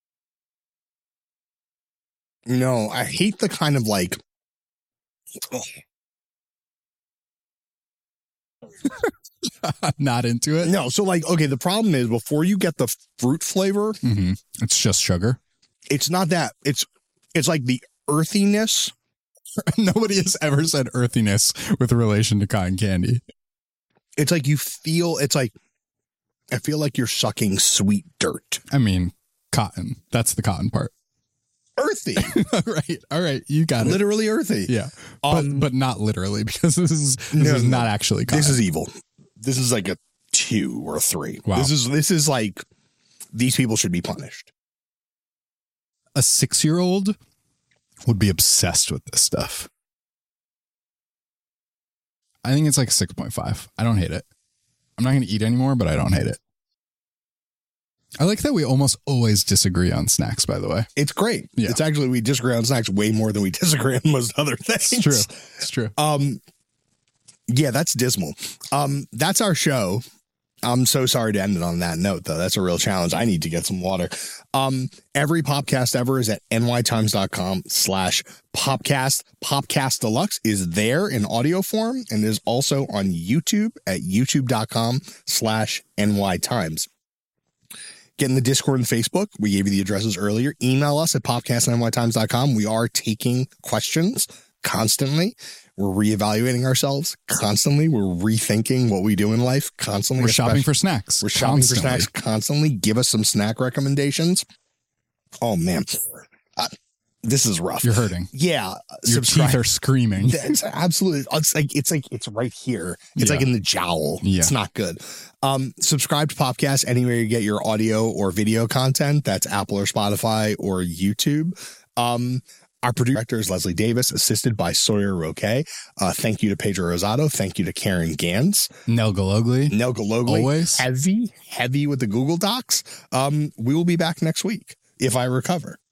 No, I hate the kind of like. Not into it. No, so like, okay, the problem is before you get the fruit flavor, Mm-hmm. It's just sugar. it's not that. It's it's like the earthiness. Nobody has ever said earthiness with relation to cotton candy. It's like you feel. It's like I feel like you're sucking sweet dirt. I mean, cotton. That's the cotton part. Earthy, right. All right. You got it. literally earthy. Yeah. Um, but but not literally, because this is this No, is no. not actually cotton. This is evil. This is like a two or a three. Wow. This is this is like these people should be punished. A six-year-old would be obsessed with this stuff. I think it's like six point five. I don't hate it. I'm not going to eat anymore, but I don't hate it. I like that we almost always disagree on snacks, by the way. It's great. Yeah. It's actually we disagree on snacks way more than we disagree on most other things. It's true. It's true. Um, yeah, that's dismal. Um, that's our show. I'm so sorry to end it on that note, though. That's a real challenge. I need to get some water. Um, every Popcast ever is at nytimes.com slash Popcast. Popcast Deluxe is there in audio form and is also on YouTube at youtube.com slash nytimes. Get in the Discord and Facebook. We gave you the addresses earlier. Email us at popcast at nytimes dot com. We are taking questions constantly. We're reevaluating ourselves constantly. We're rethinking what we do in life constantly. We're shopping especially- for snacks. We're shopping constantly. for snacks constantly. Give us some snack recommendations. Oh, man. Uh, this is rough. You're hurting. Yeah. Your subscribe. teeth are screaming. It's absolutely. It's like it's like it's right here. It's Yeah. like in the jowl. Yeah. It's not good. Um, subscribe to Popcast anywhere you get your audio or video content. That's Apple or Spotify or YouTube. Um, our producer is Leslie Davis, assisted by Sawyer Roque. Uh, thank you to Pedro Rosado. Thank you to Karen Gans. Nel Galogli. Nel Galogli. Always. Heavy, heavy with the Google Docs. Um, we will be back next week if I recover.